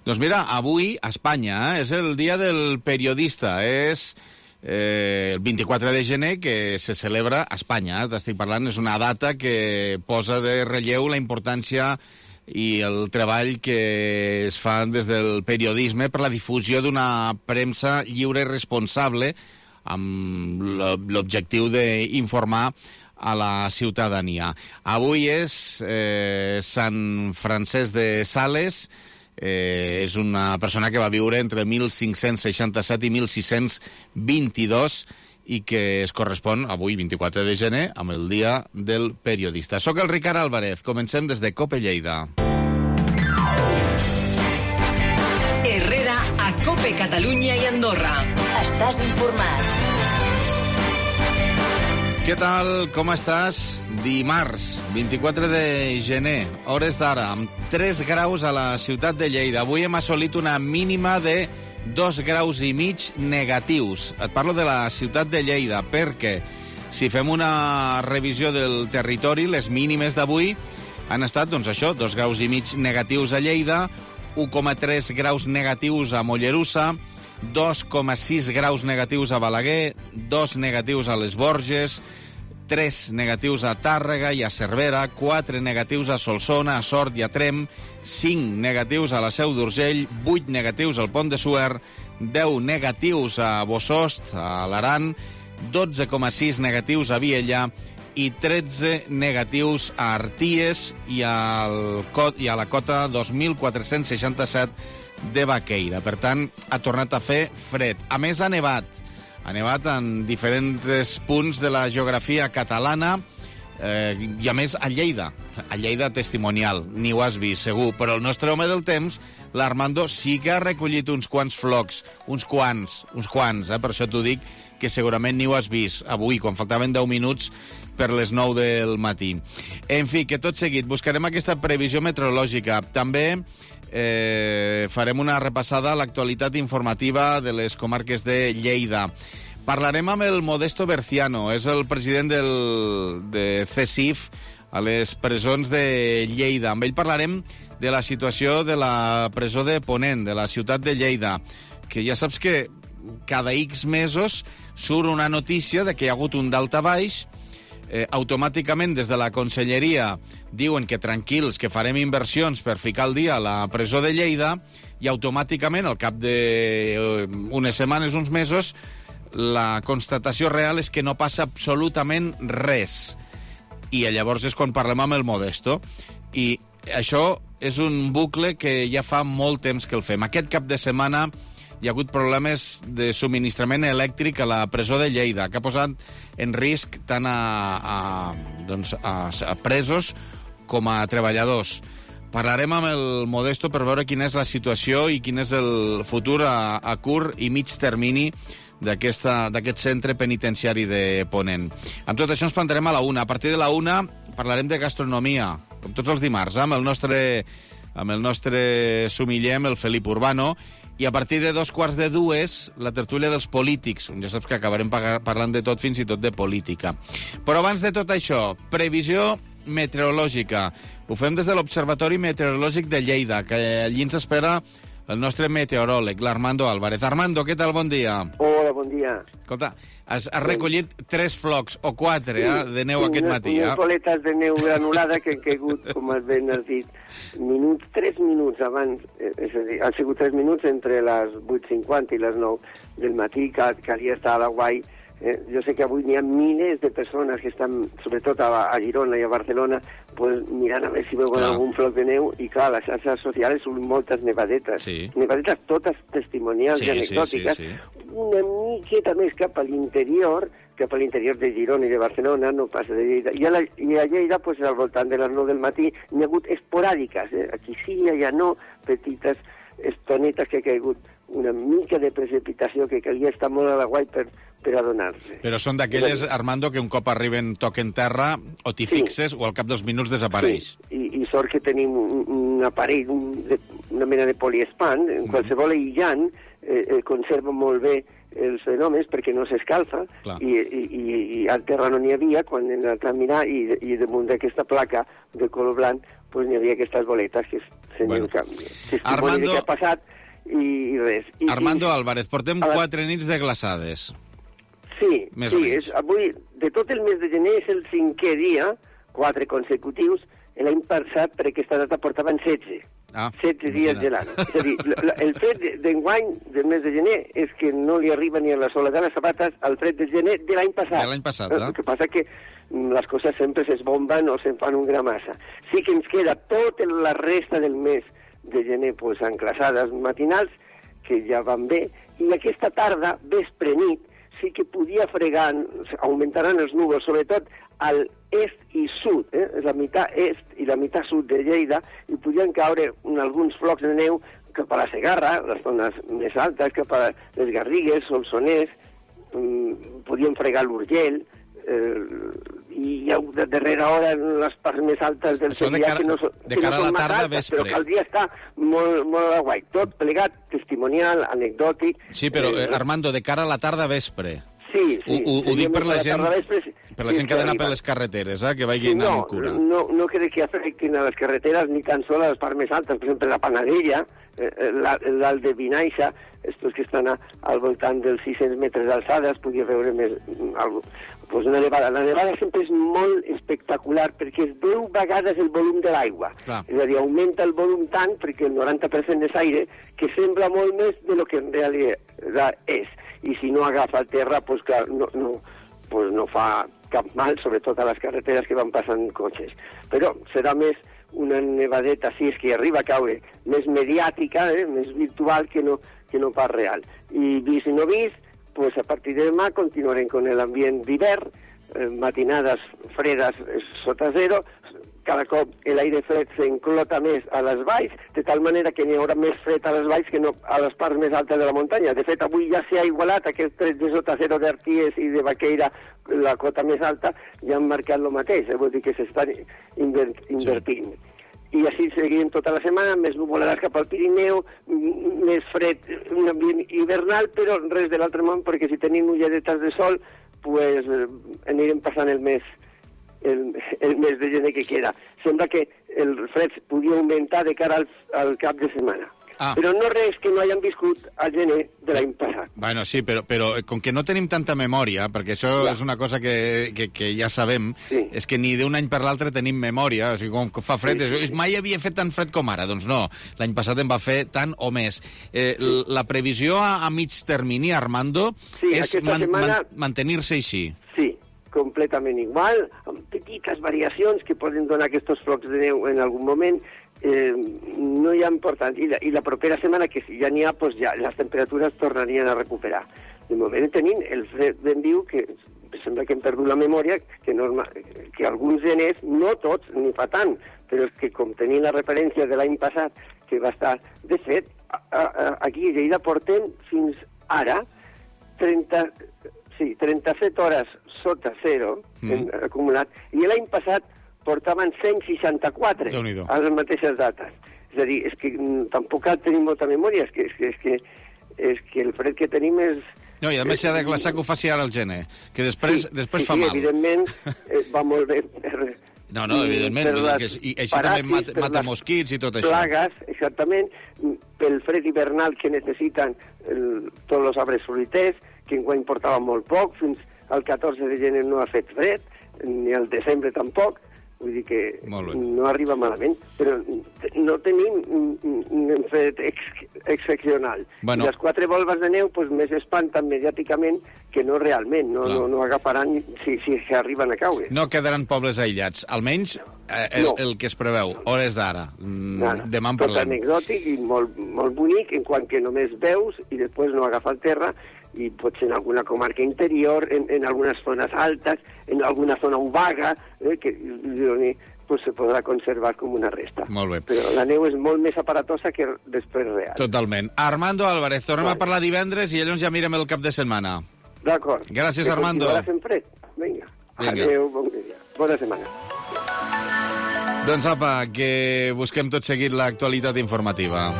Doncs mira, avui a Espanya és el dia del periodista, és el 24 de gener que se celebra a Espanya. T'estic parlant, és una data que posa de relleu la importància i el treball que es fa des del periodisme per la difusió d'una premsa lliure i responsable amb l'objectiu d'informar a la ciutadania. Avui és Sant Francesc de Sales, és una persona que va viure entre 1567 i 1622 i que es correspon avui, 24 de gener, amb el Dia del Periodista. Soc el Ricard Álvarez. Comencem des de COPE Lleida. Herrera a COPE Catalunya i Andorra. Estàs informat. Què tal? Com estàs? Dimarts, 24 de gener, hores d'ara, amb 3 graus a la ciutat de Lleida. Avui hem assolit una mínima de 2,5 graus negatius. Et parlo de la ciutat de Lleida perquè si fem una revisió del territori, les mínimes d'avui han estat, doncs això, 2,5 graus negatius a Lleida, 1,3 graus negatius a Mollerussa, 2,6 graus negatius a Balaguer, 2 negatius a les Borges, 3 negatius a Tàrrega i a Cervera, 4 negatius a Solsona, a Sort i a Trem, 5 negatius a la Seu d'Urgell, 8 negatius al Pont de Suert, 10 negatius a Bosost, a l'Aran, 12,6 negatius a Viella i 13 negatius a Arties i a la cota 2467 de Baqueira. Per tant, ha tornat a fer fred. A més, ha nevat. Ha nevat en diferents punts de la geografia catalana i, a més, a Lleida. A Lleida testimonial. Ni ho has vist, segur. Però el nostre home del temps, l'Armando, sí que ha recollit uns quants flocs. Uns quants. Per això t'ho dic, que segurament ni ho has vist avui, quan faltaven 10 minuts per les 9 del matí. En fi, que tot seguit buscarem aquesta previsió meteorològica. També farem una repassada a l'actualitat informativa de les comarques de Lleida. Parlarem amb el Modesto Berciano, és el president de CSIF a les presons de Lleida. Amb ell parlarem de la situació de la presó de Ponent, de la ciutat de Lleida, que ja saps que cada X mesos surt una notícia de que hi ha hagut un daltabaix. Automàticament des de la conselleria diuen que tranquils, que farem inversions per ficar al dia la presó de Lleida, i automàticament, al cap d'unes setmanes, uns mesos, la constatació real és que no passa absolutament res. I llavors és quan parlem amb el Modesto. I això és un bucle que ja fa molt temps que el fem. Aquest cap de setmana hi ha hagut problemes de subministrament elèctric a la presó de Lleida, que ha posat en risc tant a presos com a treballadors. Parlarem amb el Modesto per veure quina és la situació i quin és el futur a curt i mig termini d'aquest centre penitenciari de Ponent. Amb tot això ens plantarem a la 1. A partir de la 1 parlarem de gastronomia, com tots els dimarts, amb el nostre sumiller, el Felip Urbano, i a partir de 2:45, la tertúlia dels polítics, on ja saps que acabarem parlant de tot, fins i tot de política. Però abans de tot això, previsió meteorològica. Ho fem des de l'Observatori Meteorològic de Lleida, que allí ens espera el nostre meteoròleg, l'Armando Álvarez. Armando, què tal? Bon dia. Hola, bon dia. Escolta, has recollit 3 flocs o 4 de neu aquest matí. Unes boletes de neu granulada que han caigut, com has ben dit, 3 minuts abans, és a dir, han sigut 3 minuts entre les 8:50 i les 9 del matí, que calia estar a la Guai. Jo sé que avui n'hi ha milers de persones que estan, sobretot a Girona i a Barcelona, pues, mirant a veure si veuen algun floc de neu, i clar, les xarxes socials són moltes nevadetes. Sí. Nevadetes totes testimonials i anecdòtiques. Sí. Una miqueta més cap a l'interior de Girona i de Barcelona, no passa de Lleida. I a Lleida, pues, al voltant de les 9 del matí, n'hi ha hagut esporàdiques. Aquí sí, allà no, petites estonetes que ha caigut una mica de precipitació que calia estar molt a la Guai per adonar-se. Però són d'aquelles, Armando, que un cop arriben toquen terra, o t'hi fixes, o al cap dels minuts desapareix. Sí. I sort que tenim un aparell, una mena de poliespan, en qualsevol aïllant conserva molt bé els fenòmens perquè no s'escalfa, i al terra no n'hi havia quan hem anat a mirar, i damunt d'aquesta placa de color blanc pues n'hi havia aquestes boletes que tenien canvi. Armando... Què ha passat i res. Armando Álvarez, portem 4 nits de glaçades. Sí, avui, de tot el mes de gener, és el 5è dia, 4 consecutius. L'any passat, per aquesta data, portaven 16. 16 dies gelant. És a dir, el fred d'enguany, del mes de gener, és que no li arriba ni a la sola de les sabates al fred de gener de l'any passat. De l'any passat, El que passa que les coses sempre s'esbomben o se'n fan un gra massa. Sí que ens queda tota la resta del mes de gener pues, en glaçades matinals, que ja van bé, i aquesta tarda, vespre nit, sí que podia fregar, augmentaran els núvols, sobretot al est i sud, la meitat est i la meitat sud de Lleida, i podien caure alguns flocs de neu cap a la Segarra, les zones més altes, cap a les Garrigues, Solsonès, podien fregar l'Urgell, i ja de darrera hora en les parts més altes del Segrià, que no són massa altes, però caldria estar molt a guai. Tot plegat, testimonial, anecdòtic... Sí, però, Armando, de cara a la tarda vespre. Sí. Ho dic per la gent que ha d'anar per les carreteres, que vagin amb cura. No crec que afectin a les carreteres ni tan sols a les parts més altes. Per exemple, la Panadella, l'alt de Vinaixa, estos que estan al voltant dels 600 metres d'alçada, es podia veure més una nevada. La nevada sempre és molt espectacular perquè és 10 vegades el volum de l'aigua. És a dir, augmenta el volum tant, perquè el 90% és aire, que sembla molt més de lo que en realitat és. I si no agafa terra, doncs clar, no fa cap mal, sobretot a les carreteres que van passant cotxes. Però serà més una nevadeta, si és que arriba a caure, més mediàtica, més virtual que no pas real. I vist i no vist, pues a partir de demà continuarem con l'ambient d'hivern, matinades fredes sota zero, cada cop l'aire fred s'enclota més a les valls, de tal manera que n'hi haurà més fred a les valls que no a les parts més altes de la muntanya. De fet, avui ja s'ha igualat aquest fred de sota zero d'Arties i de Baqueira, la cota més alta, ja han marcat el mateix, vol dir que s'estan invertint. I així seguirem tota la setmana, més nuvolades cap al Pirineu, més fred, un ambient hivernal, però res de l'altre món, perquè si tenim ulleretes de sol, pues anirem passant el mes de gener que queda. Sembla que el fred podia augmentar de cara al cap de setmana. Però no res que no hagin viscut al gener de l'any passat. Bueno, sí, però com que no tenim tanta memòria, perquè això és una cosa que ja sabem, és que ni d'un any per l'altre tenim memòria, o sigui, com fa fred, mai havia fet tan fred com ara. Doncs no, l'any passat en va fer tant o més. La previsió a mig termini, Armando, és mantenir-se així. Sí, completament igual, amb petites variacions que poden donar aquests flocs de neu en algun moment, no hi ha important. I la propera setmana, que si ja n'hi ha, doncs ja les temperatures tornarien a recuperar. De moment tenim el fred ben viu, que sembla que hem perdut la memòria, que alguns geners, no tots, ni fa tant, però és que com tenim la referència de l'any passat, que va estar, de fet, aquí a Lleida portem fins ara 37 hores sota zero acumulat, i l'any passat portaven 164 a les mateixes dates. És a dir, és que tampoc cal tenir molta memòria, és que el fred que tenim és... No, i a més s'ha de glaçar que ho faci ara el gener, que després fa mal. Sí, evidentment, va molt bé. No, evidentment, i així també mata mosquits i tot això. Plagues, exactament, pel fred hivernal que necessiten tots els arbres fruiters, que enguany portava molt poc, fins al 14 de gener no ha fet fred, ni al desembre tampoc, vull dir que no arriba malament, però no tenim un fred excepcional. I les 4 volves de neu més espanten mediàticament que no realment, no agafaran si arriben a caure. No quedaran pobles aïllats, almenys el que es preveu, hores d'ara. Demà en parlem. Tot anecdòtic i molt bonic, en quant que només veus i després no agafa el terra, i potser en alguna comarca interior, en algunes zones altes, en alguna zona obaga, que se podrà conservar com una resta. Molt bé. Però la neu és molt més aparatosa que després real. Totalment. Armando Álvarez, tornem a parlar divendres i llavors ja mirem el cap de setmana. D'acord. Gràcies, Armando. Sempre. Vinga. Adéu, bon dia. Bona setmana. Doncs apa, que busquem tot seguit l'actualitat informativa.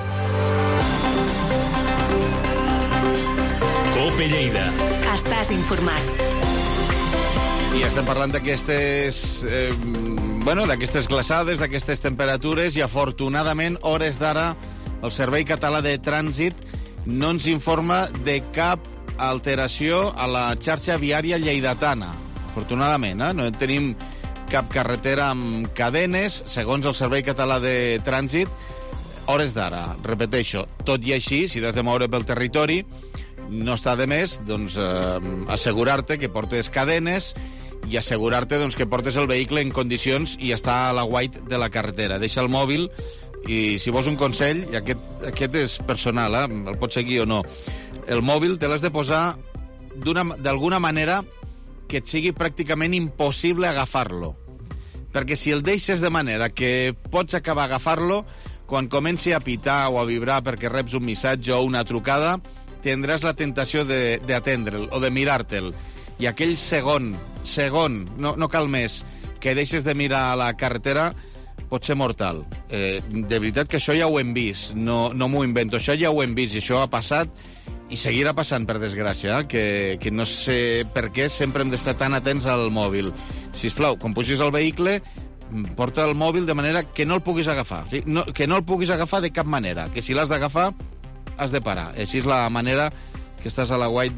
Cope Lleida. Estàs informat. I estem parlant d'aquestes d'aquestes glaçades, d'aquestes temperatures, i afortunadament, hores d'ara, el Servei Català de Trànsit no ens informa de cap alteració a la xarxa viària lleidatana. Afortunadament, no tenim cap carretera amb cadenes, segons el Servei Català de Trànsit, hores d'ara. Repeteixo, tot i així, si t'has de moure pel territori, no està de més assegurar-te que portes cadenes i assegurar-te que portes el vehicle en condicions i està a l'aguait de la carretera. Deixa el mòbil i, si vols un consell, i aquest és personal, el pots seguir o no, el mòbil te l'has de posar d'alguna manera que et sigui pràcticament impossible agafar-lo. Perquè si el deixes de manera que pots acabar agafar-lo, quan comenci a pitar o a vibrar perquè reps un missatge o una trucada, tindràs la tentació d'atendre'l o de mirar-te'l. I aquell segon, no cal més, que deixes de mirar a la carretera, pot ser mortal. De veritat que això ja ho hem vist, no m'ho invento, això ja ho hem vist, i això ha passat i seguirà passant, per desgràcia, que no sé per què sempre hem d'estar tan atents al mòbil. Sisplau, quan pugis al vehicle, porta el mòbil de manera que no el puguis agafar. Sí? Que no el puguis agafar de cap manera, que si l'has d'agafar, has de parar. Així és la manera que estàs a l'aguait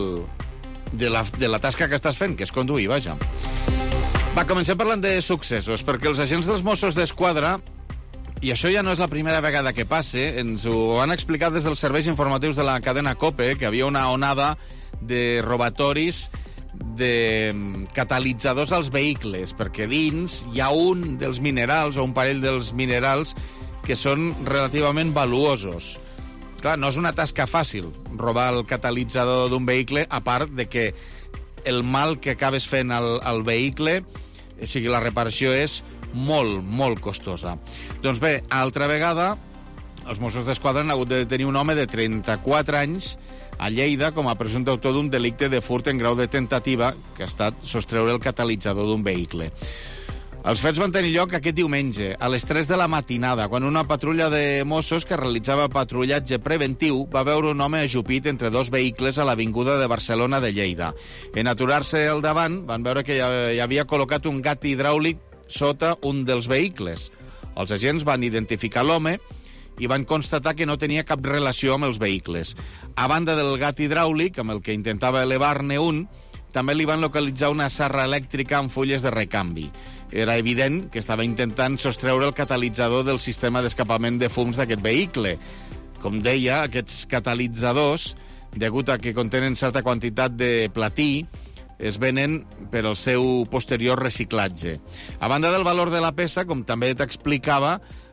de la tasca que estàs fent, que és conduir, vaja. Va, comencem parlant de successos, perquè els agents dels Mossos d'Esquadra, i això ja no és la primera vegada que passe, ens ho han explicat des dels serveis informatius de la cadena COPE, que havia una onada de robatoris de catalitzadors als vehicles, perquè dins hi ha un dels minerals, o un parell dels minerals, que són relativament valuosos. Clar, no és una tasca fàcil robar el catalitzador d'un vehicle, a part de que el mal que acabes fent al vehicle, o sigui, la reparació és molt, molt costosa. Doncs bé, altra vegada, els Mossos d'Esquadra han hagut de detenir un home de 34 anys a Lleida com a presumpte autor d'un delicte de furt en grau de tentativa, que ha estat sostreure el catalitzador d'un vehicle. Els fets van tenir lloc aquest diumenge, a les 3 de la matinada, quan una patrulla de Mossos que realitzava patrullatge preventiu va veure un home ajupit entre dos vehicles a l'avinguda de Barcelona de Lleida. En aturar-se al davant, van veure que hi havia col·locat un gat hidràulic sota un dels vehicles. Els agents van identificar l'home i van constatar que no tenia cap relació amb els vehicles. A banda del gat hidràulic, amb el que intentava elevar-ne un, també li van localitzar una serra elèctrica amb fulles de recanvi. Era evident que estava intentant sostreure el catalitzador del sistema d'escapament de fums d'aquest vehicle. Com deia, aquests catalitzadors, degut a que contenen certa quantitat de platí, es venen per al seu posterior reciclatge. A banda del valor de la peça, com també t'explicava,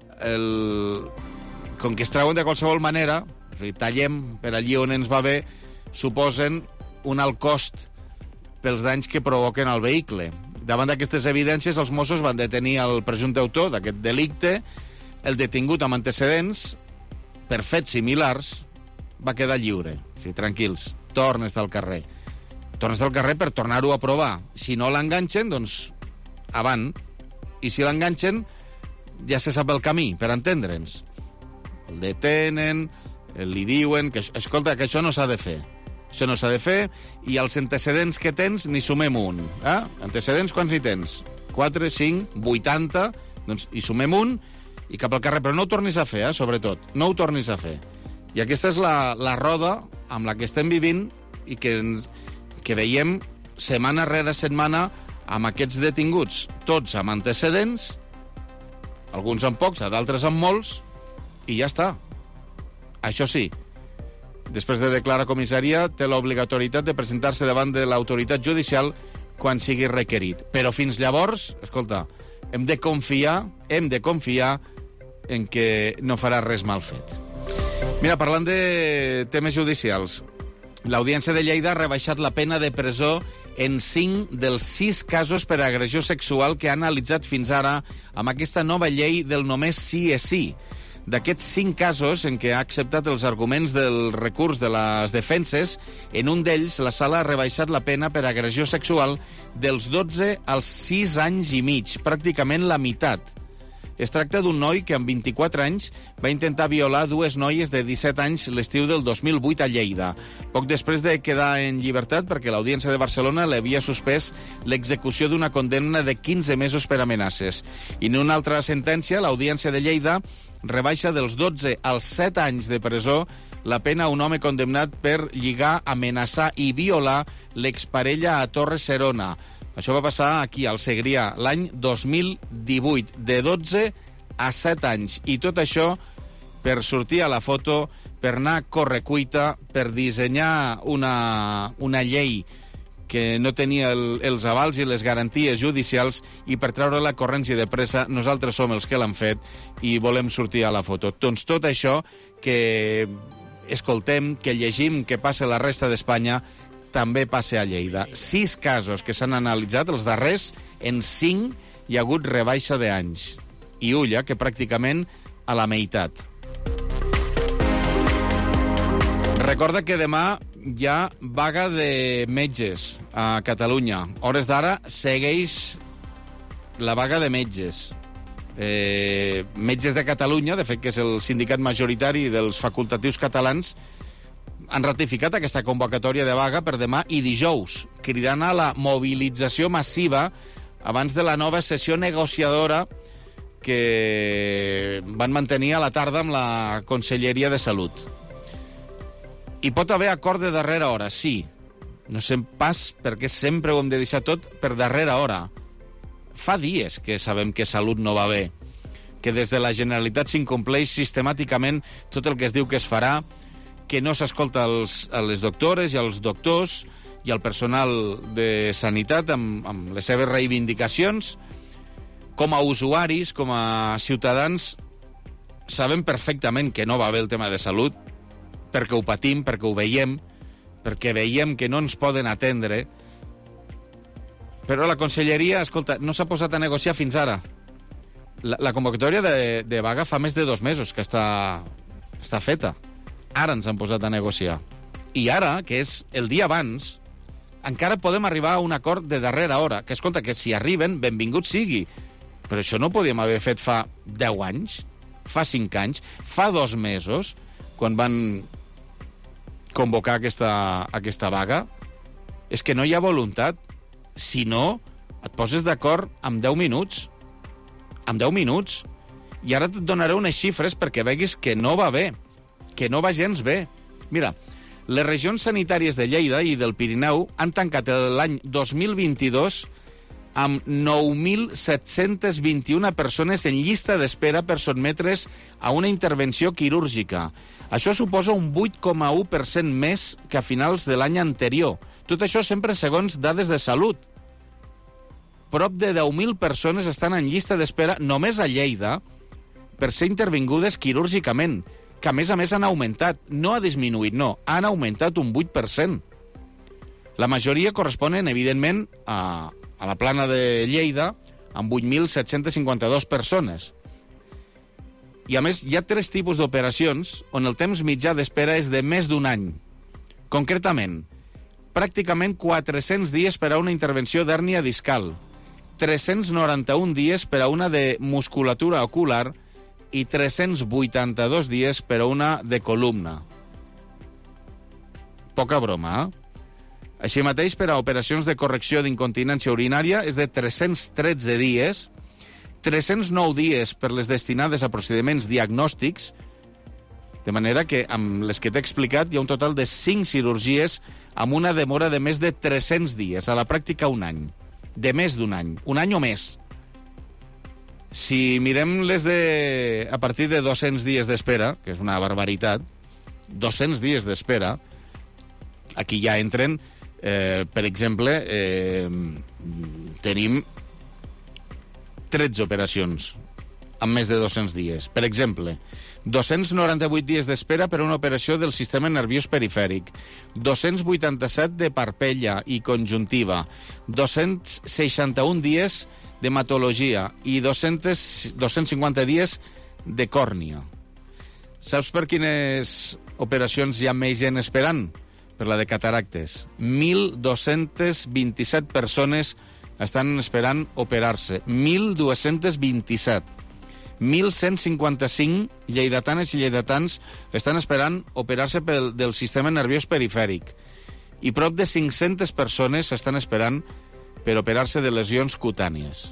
com que es treuen de qualsevol manera, tallem per allí on ens va bé, suposen un alt cost pels danys que provoquen al vehicle. Davant d'aquestes evidències, els Mossos van detenir el presumpte autor d'aquest delicte. El detingut amb antecedents per fets similars va quedar lliure. O sigui, tranquils, torna a estar al carrer. Torna a estar al carrer per tornar-ho a provar. Si no l'enganxen, doncs avant. I si l'enganxen, ja se sap el camí, per entendre'ns. El detenen, li diuen que, escolta, que això no s'ha de fer. Això no s'ha de fer, i els antecedents que tens n'hi sumem un. Antecedents, quants n'hi tens? 4, 5, 80, doncs hi sumem un i cap al carrer. Però no ho tornis a fer, sobretot. No ho tornis a fer. I aquesta és la roda amb la que estem vivint i que veiem setmana rere setmana amb aquests detinguts. Tots amb antecedents, alguns amb pocs, d'altres amb molts, i ja està. Això sí, després de declarar comissaria, té l'obligatorietat de presentar-se davant de l'autoritat judicial quan sigui requerit. Però fins llavors, escolta, hem de confiar en que no farà res mal fet. Mira, parlant de temes judicials, l'Audiència de Lleida ha rebaixat la pena de presó en 5 dels 6 casos per agressió sexual que ha analitzat fins ara amb aquesta nova llei del només sí és sí. D'aquests 5 casos en què ha acceptat els arguments del recurs de les defenses, en un d'ells la sala ha rebaixat la pena per agressió sexual dels 12 als 6 anys i mig, pràcticament la meitat. Es tracta d'un noi que amb 24 anys va intentar violar dues noies de 17 anys l'estiu del 2008 a Lleida. Poc després de quedar en llibertat perquè l'Audiència de Barcelona l'havia suspès l'execució d'una condemna de 15 mesos per amenaces. I en una altra sentència, l'Audiència de Lleida rebaixa dels 12 als 7 anys de presó la pena a un home condemnat per lligar, amenaçar i violar l'exparella a Torres Serona. Això va passar aquí, al Segrià, l'any 2018, de 12 a 7 anys. I tot això per sortir a la foto, per anar a correcuita, per dissenyar una llei que no tenia els avals i les garanties judicials i per treure-la corrents i de pressa. Nosaltres som els que l'han fet i volem sortir a la foto. Doncs tot això que escoltem, que llegim, que passa a la resta d'Espanya, també passa a Lleida. 6 casos que s'han analitzat, els darrers, en 5 hi ha hagut rebaixa d'anys. I ulla, que pràcticament a la meitat. Recorda que demà hi ha vaga de metges a Catalunya. Hores d'ara segueix la vaga de metges. Metges de Catalunya, de fet que és el sindicat majoritari dels facultatius catalans, han ratificat aquesta convocatòria de vaga per demà i dijous, cridant a la mobilització massiva abans de la nova sessió negociadora que van mantenir a la tarda amb la Conselleria de Salut. Hi pot haver acord de darrera hora, sí. No sé pas perquè sempre ho hem de deixar tot per darrera hora. Fa dies que sabem que Salut no va bé, que des de la Generalitat s'incompleix sistemàticament tot el que es diu que es farà, que no s'escolta a les doctores i als doctors i al personal de sanitat amb les seves reivindicacions. Com a usuaris, com a ciutadans, sabem perfectament que no va bé el tema de salut, perquè ho patim, perquè ho veiem, perquè veiem que no ens poden atendre. Però la Conselleria, escolta, no s'ha posat a negociar fins ara. La convocatòria de vaga fa més de 2 mesos que està feta. Ara ens han posat a negociar. I ara, que és el dia abans, encara podem arribar a un acord de darrera hora. Que, escolta, que si arriben, benvingut sigui. Però això no ho podíem haver fet fa 10 anys, fa 5 anys, fa 2 mesos, quan van convocar aquesta vaga. És que no hi ha voluntat. Si no, et poses d'acord amb 10 minuts. Amb 10 minuts. I ara et donaré unes xifres perquè veguis que no va bé, que no va gens bé. Mira, les regions sanitàries de Lleida i del Pirineu han tancat l'any 2022 amb 9.721 persones en llista d'espera per sotmetre's a una intervenció quirúrgica. Això suposa un 8,1% més que a finals de l'any anterior. Tot això sempre segons dades de Salut. Prop de 10.000 persones estan en llista d'espera només a Lleida per ser intervingudes quirúrgicament, que a més han augmentat. No ha disminuït, no. Han augmentat un 8%. La majoria corresponen, evidentment, a la plana de Lleida, amb 8.752 persones. I, a més, hi ha 3 tipus d'operacions on el temps mitjà d'espera és de més d'un any. Concretament, pràcticament 400 dies per a una intervenció d'hèrnia discal, 391 dies per a una de musculatura ocular i 382 dies per a una de columna. Poca broma, eh? Així mateix, per a operacions de correcció d'incontinència urinària és de 313 dies, 309 dies per les destinades a procediments diagnòstics, de manera que, amb les que t'he explicat, hi ha un total de 5 cirurgies amb una demora de més de 300 dies, a la pràctica un any. De més d'un any. Un any o més. Si mirem les a partir de 200 dies d'espera, que és una barbaritat, 200 dies d'espera, aquí ja entren, per exemple, tenim 13 operacions amb més de 200 dies. Per exemple, 298 dies d'espera per a una operació del sistema nerviós perifèric, 287 de parpella i conjuntiva, 261 dies d'hematologia i 250 dies de còrnia. Saps per quines operacions hi ha més gent esperant? Per la de cataractes. 1.227 persones estan esperant operar-se. 1.227. 1.155 lleidatanes i lleidatans estan esperant operar-se del sistema nerviós perifèric i prop de 500 persones estan esperant per operar-se de lesions cutànies.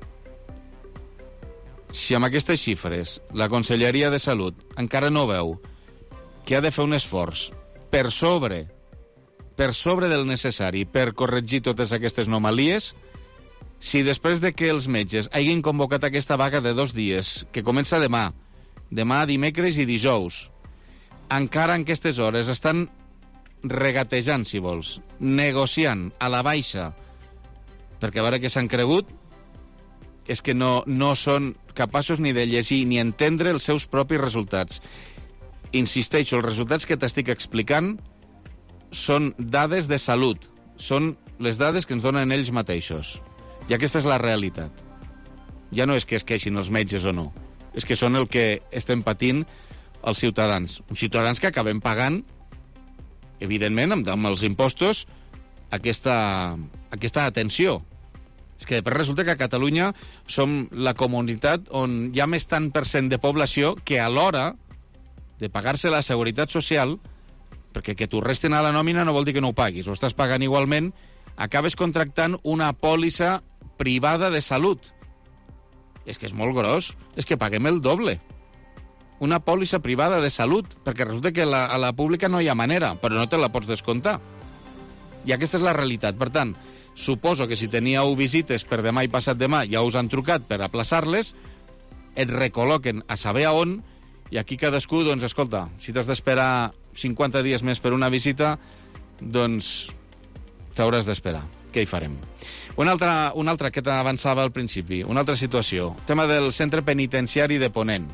Si amb aquestes xifres la Conselleria de Salut encara no veu que ha de fer un esforç per sobre del necessari per corregir totes aquestes anomalies, si després de que els metges hagin convocat aquesta vaga de 2 dies, que comença demà, dimecres i dijous, encara en aquestes hores estan regatejant, si vols, negociant a la baixa, perquè a veure què s'han cregut, és que no són capaços ni de llegir ni entendre els seus propis resultats. Insisteixo, els resultats que t'estic explicant són dades de salut, són les dades que ens donen ells mateixos. I aquesta és la realitat. Ja no és que es queixin els metges o no, és que són el que estem patint els ciutadans. Uns ciutadans que acabem pagant, evidentment, amb els impostos, aquesta atenció. És que després resulta que a Catalunya som la comunitat on hi ha més tant % de població que a l'hora de pagar-se la seguretat social, perquè que t'ho resten a la nòmina no vol dir que no ho paguis, ho estàs pagant igualment, acabes contractant una pòlissa privada de salut. És que és molt gros, és que paguem el doble. Una pòlissa privada de salut, perquè resulta que a la pública no hi ha manera, però no te la pots descomptar. I aquesta és la realitat. Per tant, suposo que si teníeu visites per demà i passat demà ja us han trucat per aplaçar-les, et recol·loquen a saber a on, i aquí cadascú, doncs, escolta, si t'has d'esperar 50 dies més per una visita, doncs t'hauràs d'esperar. Què hi farem? Una altra que t'avançava al principi, una altra situació. Tema del centre penitenciari de Ponent.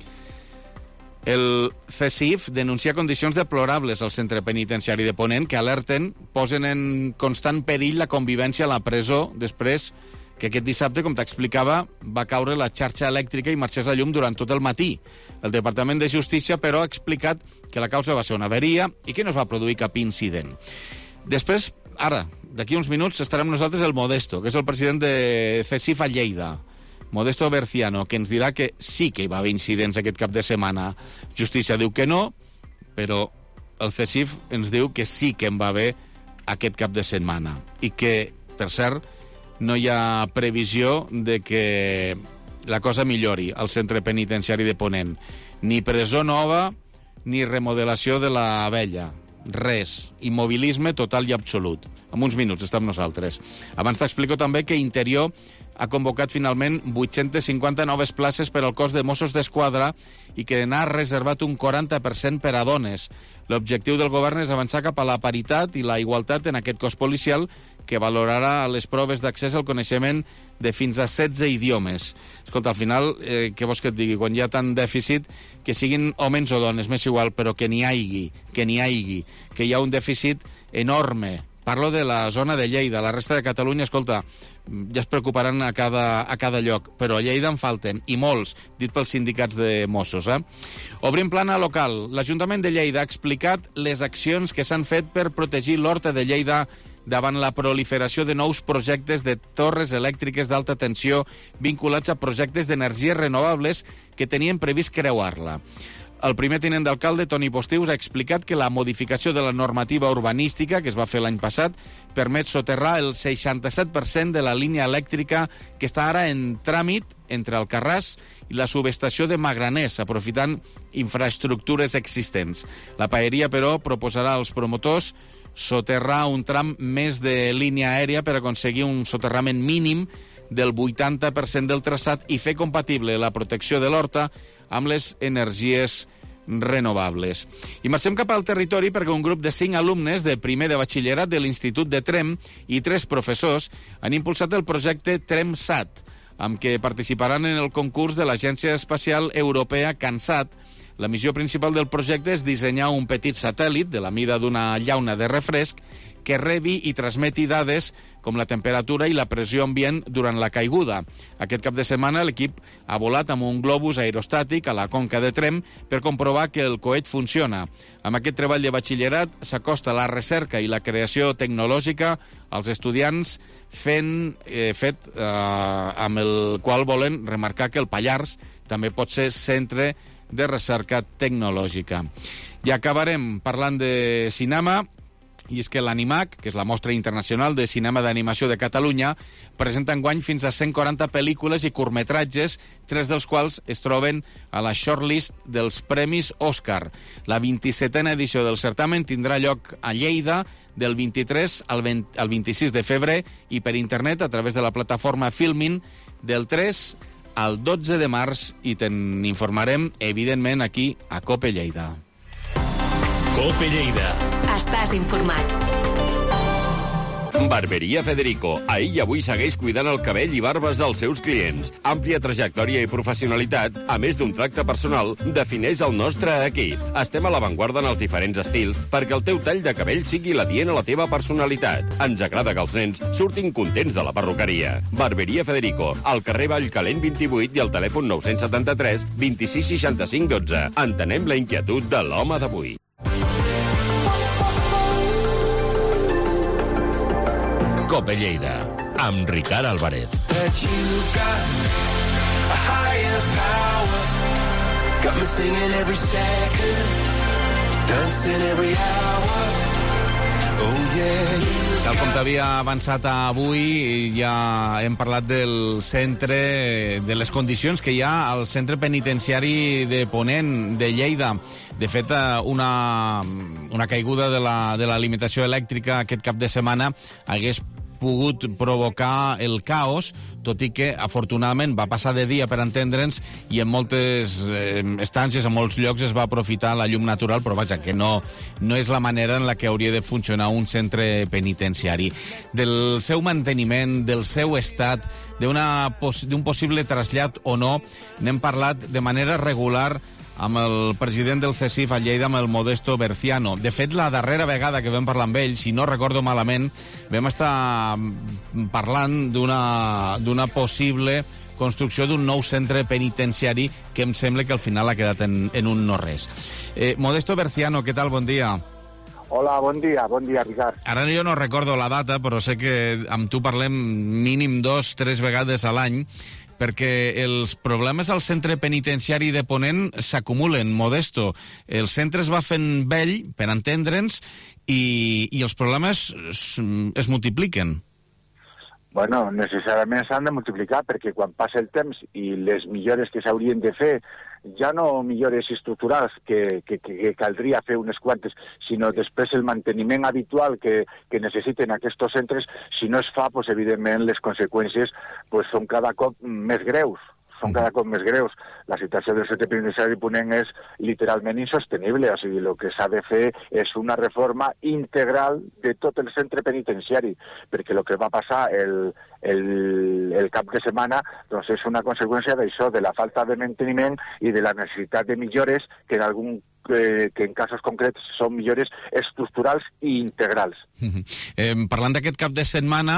El CSIF denuncia condicions deplorables al centre penitenciari de Ponent que alerten, posen en constant perill la convivència a la presó després que aquest dissabte, com t'explicava, va caure la xarxa elèctrica i marxés la llum durant tot el matí. El Departament de Justícia, però, ha explicat que la causa va ser una averia i que no es va produir cap incident. Després, ara, d'aquí uns minuts, estarà amb nosaltres el Modesto, que és el president de CSIF a Lleida. Modesto Berciano, que ens dirà que sí que hi va haver incidents aquest cap de setmana. Justícia diu que no, però el CSIF ens diu que sí que en va haver aquest cap de setmana. I que, per cert, no hi ha previsió de que la cosa millori al centre penitenciari de Ponent. Ni presó nova, ni remodelació de la vella. Res. Immobilisme total i absolut. En uns minuts està amb nosaltres. Abans t'explico també que Interior ha convocat finalment 850 noves places per al cos de Mossos d'Esquadra i que n'ha reservat un 40% per a dones. L'objectiu del govern és avançar cap a la paritat i la igualtat en aquest cos policial que valorarà les proves d'accés al coneixement de fins a 16 idiomes. Escolta, al final, què vols que et digui? Quan hi ha tant dèficit, que siguin homes o dones, m'és igual, però que n'hi hagi, que hi ha un dèficit enorme. Parlo de la zona de Lleida, la resta de Catalunya, escolta, ja es preocuparan a cada lloc, però a Lleida en falten, i molts, dit pels sindicats de Mossos. Obrim plana local. L'Ajuntament de Lleida ha explicat les accions que s'han fet per protegir l'Horta de Lleida davant la proliferació de nous projectes de torres elèctriques d'alta tensió vinculats a projectes d'energies renovables que tenien previst creuar-la. El primer tinent d'alcalde, Toni Postius, ha explicat que la modificació de la normativa urbanística, que es va fer l'any passat, permet soterrar el 67% de la línia elèctrica que està ara en tràmit entre Alcarràs i la subestació de Magraners, aprofitant infraestructures existents. La paeria, però, proposarà als promotors soterrar un tram més de línia aèria per aconseguir un soterrament mínim del 80% del traçat i fer compatible la protecció de l'horta amb les energies renovables. I marxem cap al territori perquè un grup de 5 alumnes de primer de batxillerat de l'Institut de Trem i 3 professors han impulsat el projecte TremSat, amb què participaran en el concurs de l'Agència Espacial Europea CANSAT. La missió principal del projecte és dissenyar un petit satèl·lit de la mida d'una llauna de refresc que rebi i transmeti dades com la temperatura i la pressió ambient durant la caiguda. Aquest cap de setmana l'equip ha volat amb un globus aerostàtic a la conca de Trem per comprovar que el coet funciona. Amb aquest treball de batxillerat s'acosta la recerca i la creació tecnològica als estudiants fet amb el qual volen remarcar que el Pallars també pot ser centre de recerca tecnològica. I acabarem parlant de cinema, i és que l'Animac, que és la Mostra Internacional de Cinema d'Animació de Catalunya, presenta enguany fins a 140 pel·lícules i curtmetratges, 3 dels quals es troben a la shortlist dels Premis Òscar. La 27a edició del certamen tindrà lloc a Lleida del 23 al 26 de febrer i per internet a través de la plataforma Filmin del 3 al 12 de març i te'n informarem, evidentment, aquí a COPE Lleida. COPE Lleida. Estàs informat. Barberia Federico. Ahir i avui segueix cuidant el cabell i barbes dels seus clients. Àmplia trajectòria i professionalitat, a més d'un tracte personal, defineix el nostre equip. Estem a l'avantguarda en els diferents estils perquè el teu tall de cabell sigui l'adient a la teva personalitat. Ens agrada que els nens surtin contents de la perruqueria. Barberia Federico, al carrer Vallcalent 28 i al telèfon 973 26 65 12. Entenem la inquietud de l'home d'avui. COPE Lleida, amb Ricard Álvarez. Tal com t'havia avançat avui, ja hem parlat del centre, de les condicions que hi ha al centre penitenciari de Ponent de Lleida. De fet, una caiguda de l'alimentació elèctrica aquest cap de setmana hagués pogut provocar el caos, tot i que, afortunadament, va passar de dia, per entendre'ns, i en moltes estàncies, en molts llocs, es va aprofitar la llum natural, però vaja, que no és la manera en la que hauria de funcionar un centre penitenciari. Del seu manteniment, del seu estat, d'un possible trasllat o no, n'hem parlat de manera regular amb el president del CECIF a Lleida, amb el Modesto Berciano. De fet, la darrera vegada que vam parlar amb ell, si no recordo malament, vam estar parlant d'una possible construcció d'un nou centre penitenciari que em sembla que al final ha quedat en un no-res. Modesto Berciano, què tal? Bon dia. Hola, bon dia, Ricard. Ara jo no recordo la data, però sé que amb tu parlem mínim 2-3 vegades a l'any, perquè els problemes al centre penitenciari de Ponent s'acumulen, Modesto. El centre es va fent vell, per entendre'ns, i els problemes es multipliquen. Bueno, necessàriament s'han de multiplicar, perquè quan passa el temps i les millores que s'haurien de fer, ja no millores estructurals que caldria fer unes quantes, sinó després el manteniment habitual que necessiten aquests centres, si no es fa, pues, evidentment les conseqüències pues, són cada cop més greus. La situació del centre penitenciari de Ponent és literalment insostenible. O sigui, el que s'ha de fer és una reforma integral de tot el centre penitenciari, perquè el que va passar el cap de setmana doncs és una conseqüència d'això, de la falta de manteniment i de la necessitat de millores que en casos concrets són millores estructurals i integrals. Parlant d'aquest cap de setmana,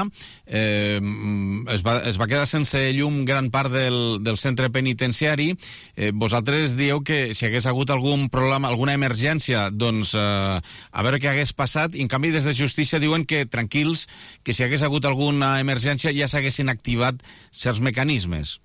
es va quedar sense llum gran part del centre penitenciari. Vosaltres dieu que si hagués hagut algun problema, alguna emergència, doncs a veure què hagués passat, i en canvi des de Justícia diuen que tranquils, que si hagués hagut alguna emergència ja s'haguessin activat certs mecanismes.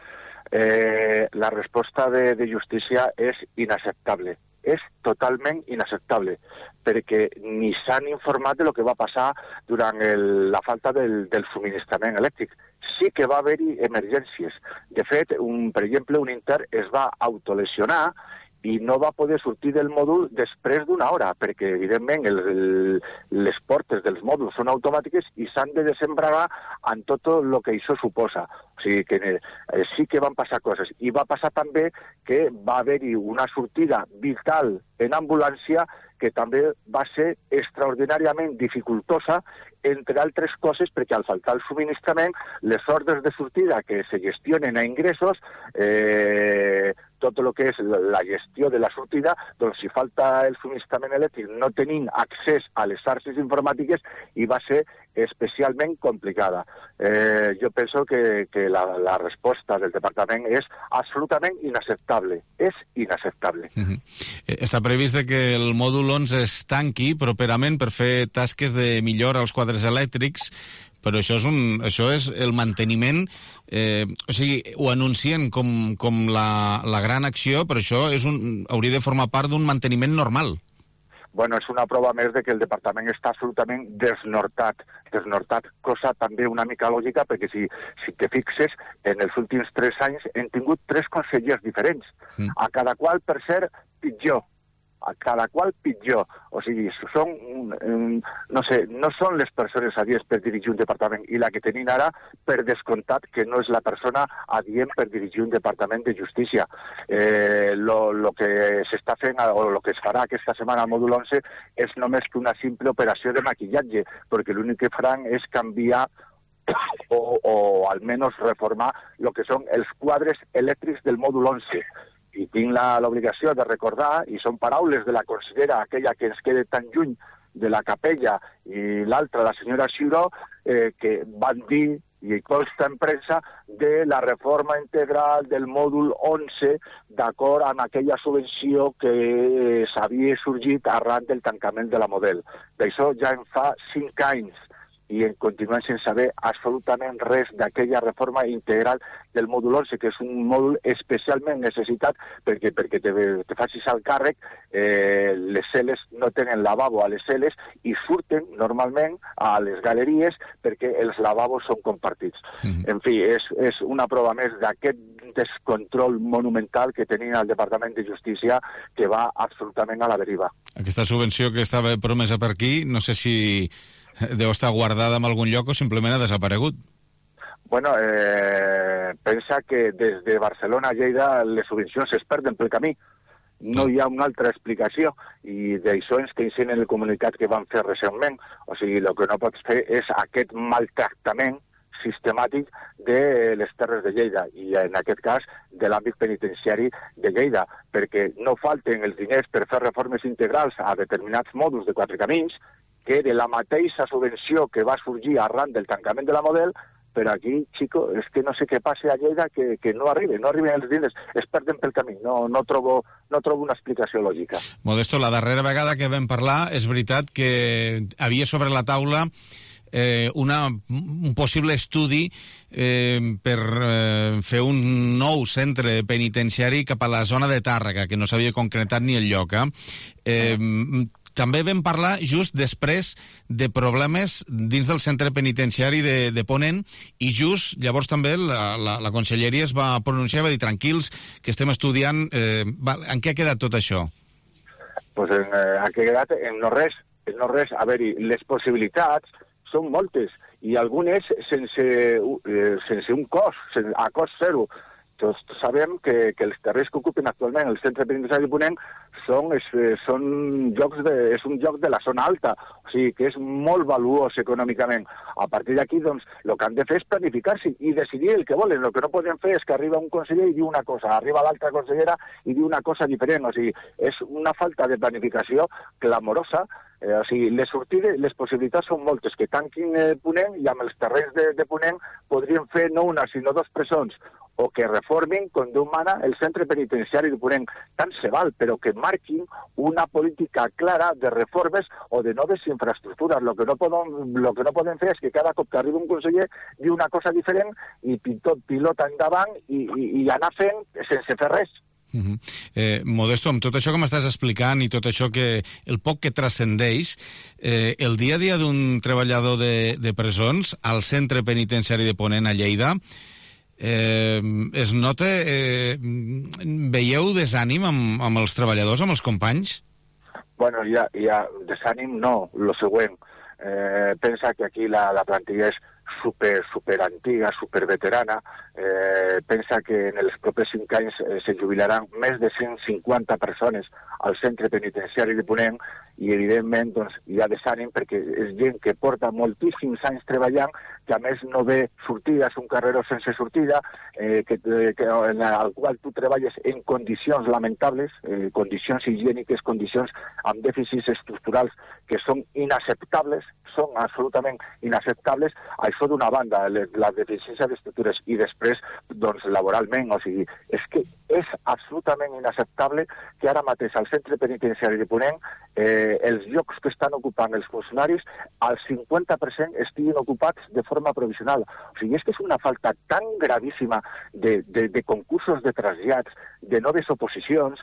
La resposta de Justícia és inacceptable. És totalment inacceptable, perquè ni s'han informat de lo que va passar durant la falta del subministrament elèctric. Sí que va haver-hi emergències. De fet, per exemple, un intern es va autolesionar i no va poder sortir del mòdul després d'una hora, perquè, evidentment, les portes dels mòduls són automàtiques i s'han de desembragar en tot el que això suposa. O sigui que sí que van passar coses. I va passar també que va haver-hi una sortida vital en ambulància que també va ser extraordinàriament dificultosa, entre altres coses, perquè al faltar el subministrament, les ordres de sortida que se gestionen a ingressos, tot el que és la gestió de la sortida, doncs si falta el subministrament elèctric no tenim accés a les xarxes informàtiques i va ser especialment complicada. Jo penso que la resposta del departament és absolutament inacceptable. És inacceptable. Està previst que el mòdul 11 es tanqui properament per fer tasques de millora als quadres elèctrics, Però això és el manteniment, o sigui, ho anuncien com la gran acció, però això hauria de formar part d'un manteniment normal. Bueno, és una prova més de que el departament està absolutament desnortat, cosa també una mica lògica, perquè si te fixes, en els últims 3 anys hem tingut 3 consellers diferents, a cada qual, per ser, pitjor. O sigui, són, no sé, no són les persones adients per dirigir un departament, i la que tenim ara, per descomptat, que no és la persona adient per dirigir un departament de justícia. Lo que s'està fent, o lo que es farà aquesta setmana al mòdul 11, és només que una simple operació de maquillatge, perquè l'únic que faran és canviar o almenys reformar el que són els quadres elèctrics del mòdul 11. I tinc l'obligació de recordar, i són paraules de la consellera, aquella que ens queda tan lluny de la capella, i l'altra, la senyora Xiró, que van dir, i consta en premsa, de la reforma integral del mòdul 11 d'acord amb aquella subvenció que s'havia sorgit arran del tancament de la Model. D'això ja en fa 5 anys, i en continuem sense saber absolutament res d'aquella reforma integral del mòdul 11, que és un mòdul especialment necessitat perquè te facis el càrrec, les cel·les no tenen lavabo a les cel·les i surten normalment a les galeries perquè els lavabos són compartits. En fi, és una prova més d'aquest descontrol monumental que tenim al Departament de Justícia, que va absolutament a la deriva. Aquesta subvenció que estava promesa per aquí, no sé si deu estar guardada en algun lloc o simplement ha desaparegut. Bueno, pensa que des de Barcelona a Lleida les subvencions es perden pel camí. No hi ha una altra explicació, i d'això ens queixen en el comunicat que van fer recentment. O sigui, el que no pots fer és aquest maltractament sistemàtic de les Terres de Lleida, i en aquest cas de l'àmbit penitenciari de Lleida, perquè no falten els diners per fer reformes integrals a determinats mòduls de Quatre Camins, que de la mateixa subvenció que va sorgir arran del tancament de la Model, però aquí, xico, és que no sé què passa a Lleida que no arriben els diners, es perden pel camí, no trobo una explicació lògica. Modesto, la darrera vegada que vam parlar, és veritat que havia sobre la taula un possible estudi per fer un nou centre penitenciari cap a la zona de Tàrrega, que no s'havia concretat ni el lloc. També vam parlar just després de problemes dins del centre penitenciari de Ponent, i just llavors també la conselleria es va pronunciar, va dir tranquils, que estem estudiant. En què ha quedat tot això? Pues ha quedat en no res. A veure, les possibilitats són moltes, i algunes sense un cost, a cost zero. Tots sabem que els terrenys que ocupen actualment el centre penitenciari de Ponent és un lloc de la zona alta, o sigui que és molt valuós econòmicament. A partir d'aquí, doncs, el que han de fer és planificar-se i decidir el que volen. El que no poden fer és que arriba un conseller i diu una cosa, arriba l'altra consellera i diu una cosa diferent. O sigui, és una falta de planificació clamorosa. O sigui, les possibilitats són moltes, que tanquin Ponent, i amb els terrenys de Ponent podrien fer no una, sinó 2 presons, o que reformin, com Déu mana, el centre penitenciari de Ponent. Tant se val, però que marquin una política clara de reformes o de noves infraestructures. Lo que no poden fer és que cada cop que arriba un conseller diu una cosa diferent i tot pilota endavant i anar fent sense fer res. Modesto, amb tot això que m'estàs explicant i tot això que el poc que transcendeix, el dia a dia d'un treballador de presons al centre penitenciari de Ponent a Lleida, es nota, veieu desànim amb els treballadors, amb els companys? Bueno, ja desànim no, lo següent. Pensa que aquí la plantilla és super antiga, super veterana. Pensa que en els propers 5 anys se jubilaran més de 150 persones al centre penitenciari de Ponent, i evidentment doncs, hi ha desànim perquè és gent que porta moltíssims anys treballant, que a més no ve sortida, és un carreró sense sortida, en el qual tu treballes en condicions lamentables, condicions higièniques, condicions amb dèficits estructurals que són inacceptables, són absolutament inacceptables. Això d'una banda, la deficiència d'estructures, i després, doncs, laboralment, o sigui, és que és absolutament inacceptable que ara mateix al centre penitenciari de Ponent els llocs que estan ocupant els funcionaris, al 50% estiguin ocupats de forma provisional. O sigui, és que és una falta tan gravíssima de concursos de trasllats, de noves oposicions,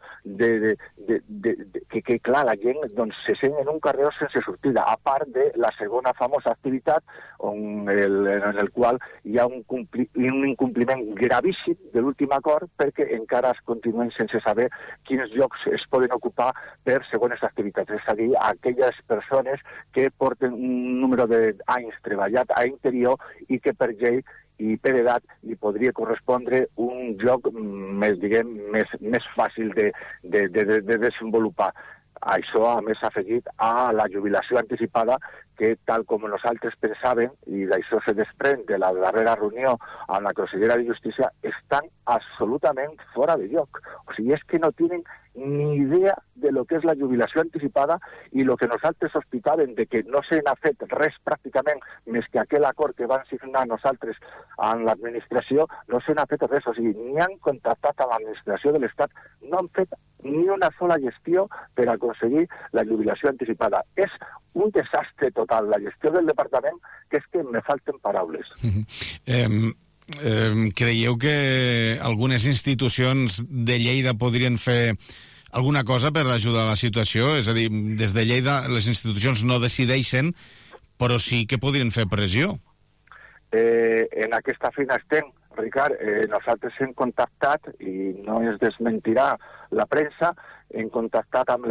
que clar, la gent doncs, se sent en un carrer sense sortida, a part de la segona famosa activitat en el qual hi ha un incompliment gravíssim de l'últim acord, perquè encara es continuen sense saber quins llocs es poden ocupar per segones activitats, és a dir, aquelles persones que porten un número d'anys treballat a interior i que per llei i per edat li podria correspondre un lloc més fàcil de desenvolupar. Això, a més, s'ha afegit a la jubilació anticipada, que, tal com nosaltres pensàvem, i d'això se desprèn de la darrera reunió amb la consellera de Justícia, estan absolutament fora de lloc. O sigui, és que no tenen ni idea de lo que és la jubilació anticipada, i el que nosaltres sospitàvem de que no se n'ha fet res pràcticament més que aquell acord que van signar nosaltres amb l'administració, no se n'ha fet res. O sigui, ni han contactat amb l'administració de l'Estat, no han fet ni una sola gestió per aconseguir la jubilació anticipada. És un desastre total, la gestió del departament, que és que me falten paraules. Creieu que algunes institucions de Lleida podrien fer alguna cosa per ajudar a la situació? És a dir, des de Lleida les institucions no decideixen, però sí que podrien fer pressió. En aquesta feina estem, Ricard. Nosaltres hem contactat, i no es desmentirà la premsa, hem contactat amb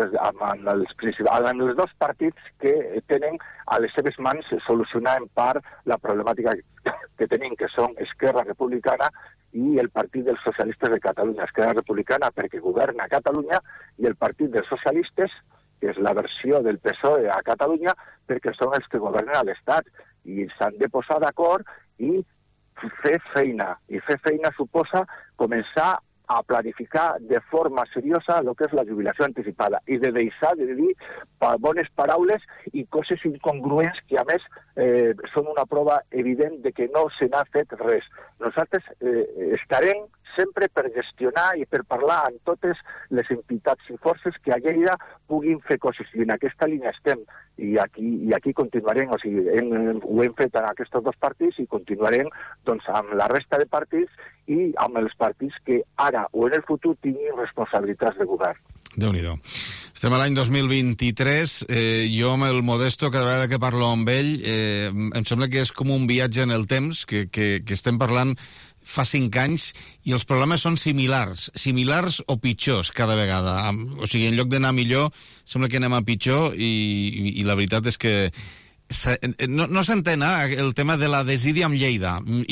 els dos partits que tenen a les seves mans solucionar en part la problemàtica que tenim, que són Esquerra Republicana i el Partit dels Socialistes de Catalunya. Esquerra Republicana perquè governa a Catalunya, i el Partit dels Socialistes, que és la versió del PSOE a Catalunya, perquè són els que governen a l'Estat. I s'han de posar d'acord i fer feina. I fer feina suposa començar a planificar de forma seriosa el que és la jubilació anticipada, i de deixar de dir bones paraules i coses incongruents que, a més, són una prova evident de que no se n'ha fet res. Nosaltres estarem sempre per gestionar i per parlar amb totes les entitats i forces que a Lleida puguin fer coses, i en aquesta línia estem, i aquí continuarem. O sigui, ho hem fet en aquests dos partits i continuarem doncs, amb la resta de partits i amb els partits que ara o en el futur tinguin responsabilitats de govern. Déu-n'hi-do. Estem a l'any 2023. Jo amb el Modesto, cada vegada que parlo amb ell, em sembla que és com un viatge en el temps, que estem parlant fa 5 anys, i els problemes són similars o pitjors cada vegada. O sigui, en lloc d'anar millor, sembla que anem a pitjor, i la veritat és que no s'entén el tema de la desídia amb Lleida, i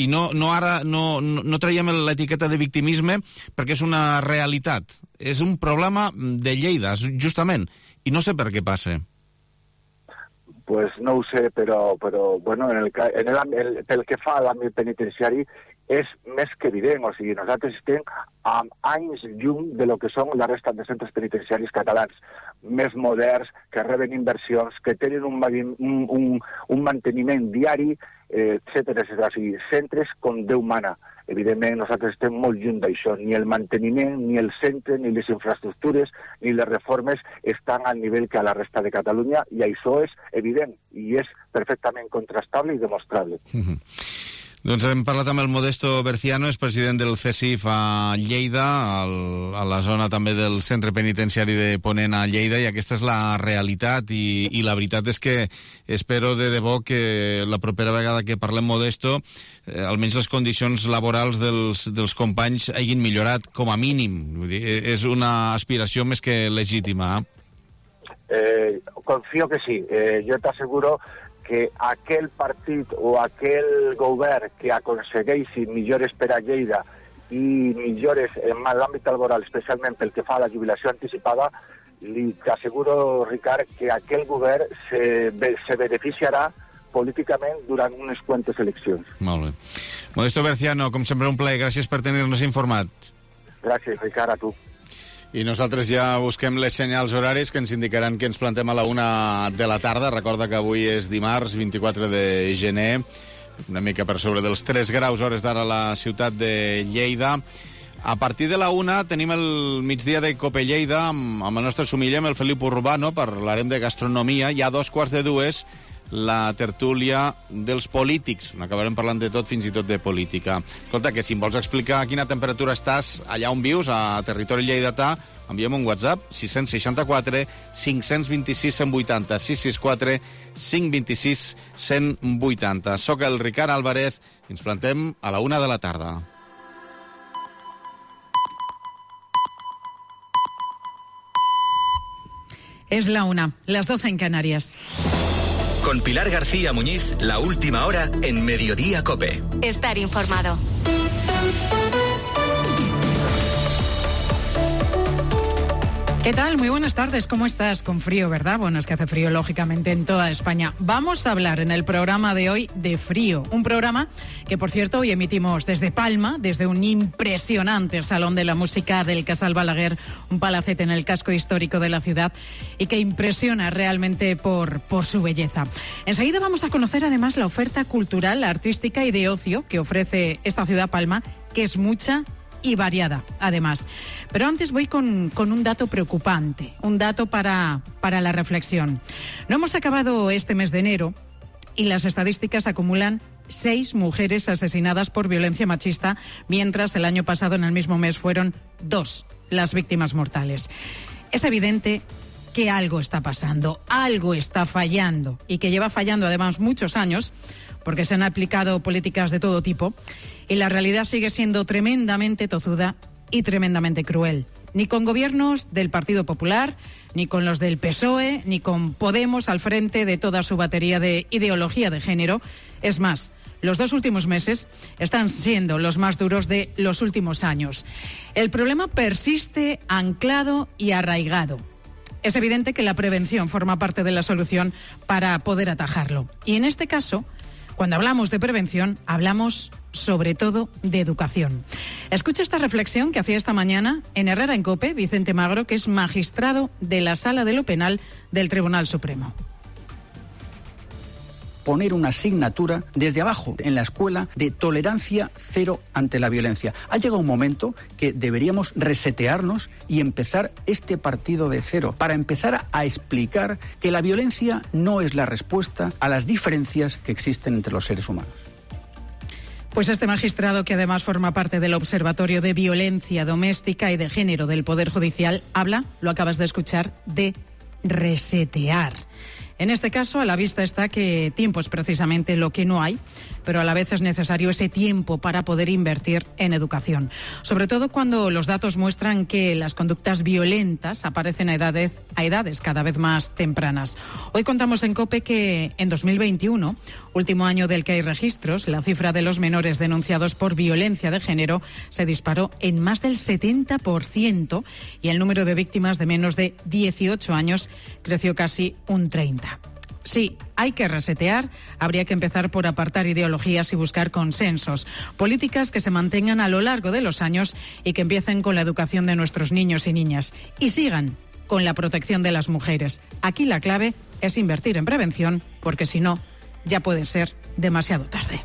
no traiem l'etiqueta de victimisme, perquè és una realitat, és un problema de Lleida, justament, i no sé per què passa. Pues no ho sé, però bueno, pel que fa a l'àmbit penitenciari, és més que evident. O sigui, nosaltres estem amb anys llum de lo que són la resta de centres penitenciaris catalans, més moderns, que reben inversions, que tenen un manteniment diari, etc. O sigui, centres com Déu mana. Evidentment, nosaltres estem molt lluny d'això. Ni el manteniment, ni el centre, ni les infraestructures, ni les reformes estan al nivell que a la resta de Catalunya, i això és evident, i és perfectament contrastable i demostrable. Doncs hem parlat amb el Modesto Berciano, és president del CESIF a Lleida, a la zona també del centre penitenciari de Ponent a Lleida, i aquesta és la realitat, i la veritat és que espero de debò que la propera vegada que parlem, Modesto, almenys les condicions laborals dels companys hagin millorat, com a mínim. Vull dir, és una aspiració més que legítima. Confio que sí. Jo t'asseguro que aquell partit o aquell govern que aconsegueixi millores per a Lleida i millores en l'àmbit laboral, especialment pel que fa a la jubilació anticipada, li t'asseguro, Ricard, que aquell govern se beneficiarà políticament durant unes quantes eleccions. Molt bé. Modesto Berciano, com sempre un plaer. Gràcies per tenir-nos informat. Gràcies, Ricard, a tu. I nosaltres ja busquem les senyals horaris que ens indicaran que ens plantem a la 1 de la tarda. Recorda que avui és dimarts, 24 de gener. una mica per sobre dels 3 graus hores d'ara a la ciutat de Lleida. A partir de la 1 tenim el migdia de Cope Lleida amb el nostre sumiller, amb el Felip Urbano, parlarem de gastronomia. Hi ha 2:45 la tertúlia dels polítics. Acabarem parlant de tot, fins i tot de política. Escolta, que si em vols explicar a quina temperatura estàs allà on vius, a territori lleidatà, enviem un WhatsApp, 664 526 180, 664 526 180. Soc el Ricard Álvarez i ens plantem a la 1 de la tarda. Es la 1, las 12 en Canarias. Con Pilar García Muñiz, la última hora en Mediodía COPE. Estar informado. ¿Qué tal? Muy buenas tardes, ¿cómo estás? Con frío, ¿verdad? Bueno, es que hace frío, lógicamente, en toda España. Vamos a hablar en el programa de hoy de frío. Un programa que, por cierto, hoy emitimos desde Palma, desde un impresionante Salón de la Música del Casal Balaguer, un palacete en el casco histórico de la ciudad y que impresiona realmente por su belleza. Enseguida vamos a conocer, además, la oferta cultural, artística y de ocio que ofrece esta ciudad Palma, que es mucha y variada, además. Pero antes voy con un dato preocupante, un dato para la reflexión. No hemos acabado este mes de enero y las estadísticas acumulan 6 mujeres asesinadas por violencia machista, mientras el año pasado en el mismo mes fueron 2 las víctimas mortales. Es evidente que algo está pasando, algo está fallando y que lleva fallando además muchos años, porque se han aplicado políticas de todo tipo y la realidad sigue siendo tremendamente tozuda y tremendamente cruel. Ni con gobiernos del Partido Popular, ni con los del PSOE, ni con Podemos al frente de toda su batería de ideología de género. Es más, los 2 últimos meses están siendo los más duros de los últimos años. El problema persiste anclado y arraigado. Es evidente que la prevención forma parte de la solución para poder atajarlo. Y en este caso, cuando hablamos de prevención, hablamos sobre todo de educación. Escucha esta reflexión que hacía esta mañana en Herrera en COPE Vicente Magro, que es magistrado de la Sala de lo Penal del Tribunal Supremo. Poner una asignatura desde abajo en la escuela de tolerancia cero ante la violencia. Ha llegado un momento que deberíamos resetearnos y empezar este partido de cero para empezar a explicar que la violencia no es la respuesta a las diferencias que existen entre los seres humanos. Pues este magistrado, que además forma parte del Observatorio de Violencia Doméstica y de Género del Poder Judicial, habla, lo acabas de escuchar, de resetear. En este caso, a la vista está que tiempo es precisamente lo que no hay, pero a la vez es necesario ese tiempo para poder invertir en educación. Sobre todo cuando los datos muestran que las conductas violentas aparecen a edades cada vez más tempranas. Hoy contamos en COPE que en 2021, último año del que hay registros, la cifra de los menores denunciados por violencia de género se disparó en más del 70% y el número de víctimas de menos de 18 años creció casi un 30%. Sí, hay que resetear, habría que empezar por apartar ideologías y buscar consensos, políticas que se mantengan a lo largo de los años y que empiecen con la educación de nuestros niños y niñas y sigan con la protección de las mujeres. Aquí la clave es invertir en prevención, porque si no, ya puede ser demasiado tarde.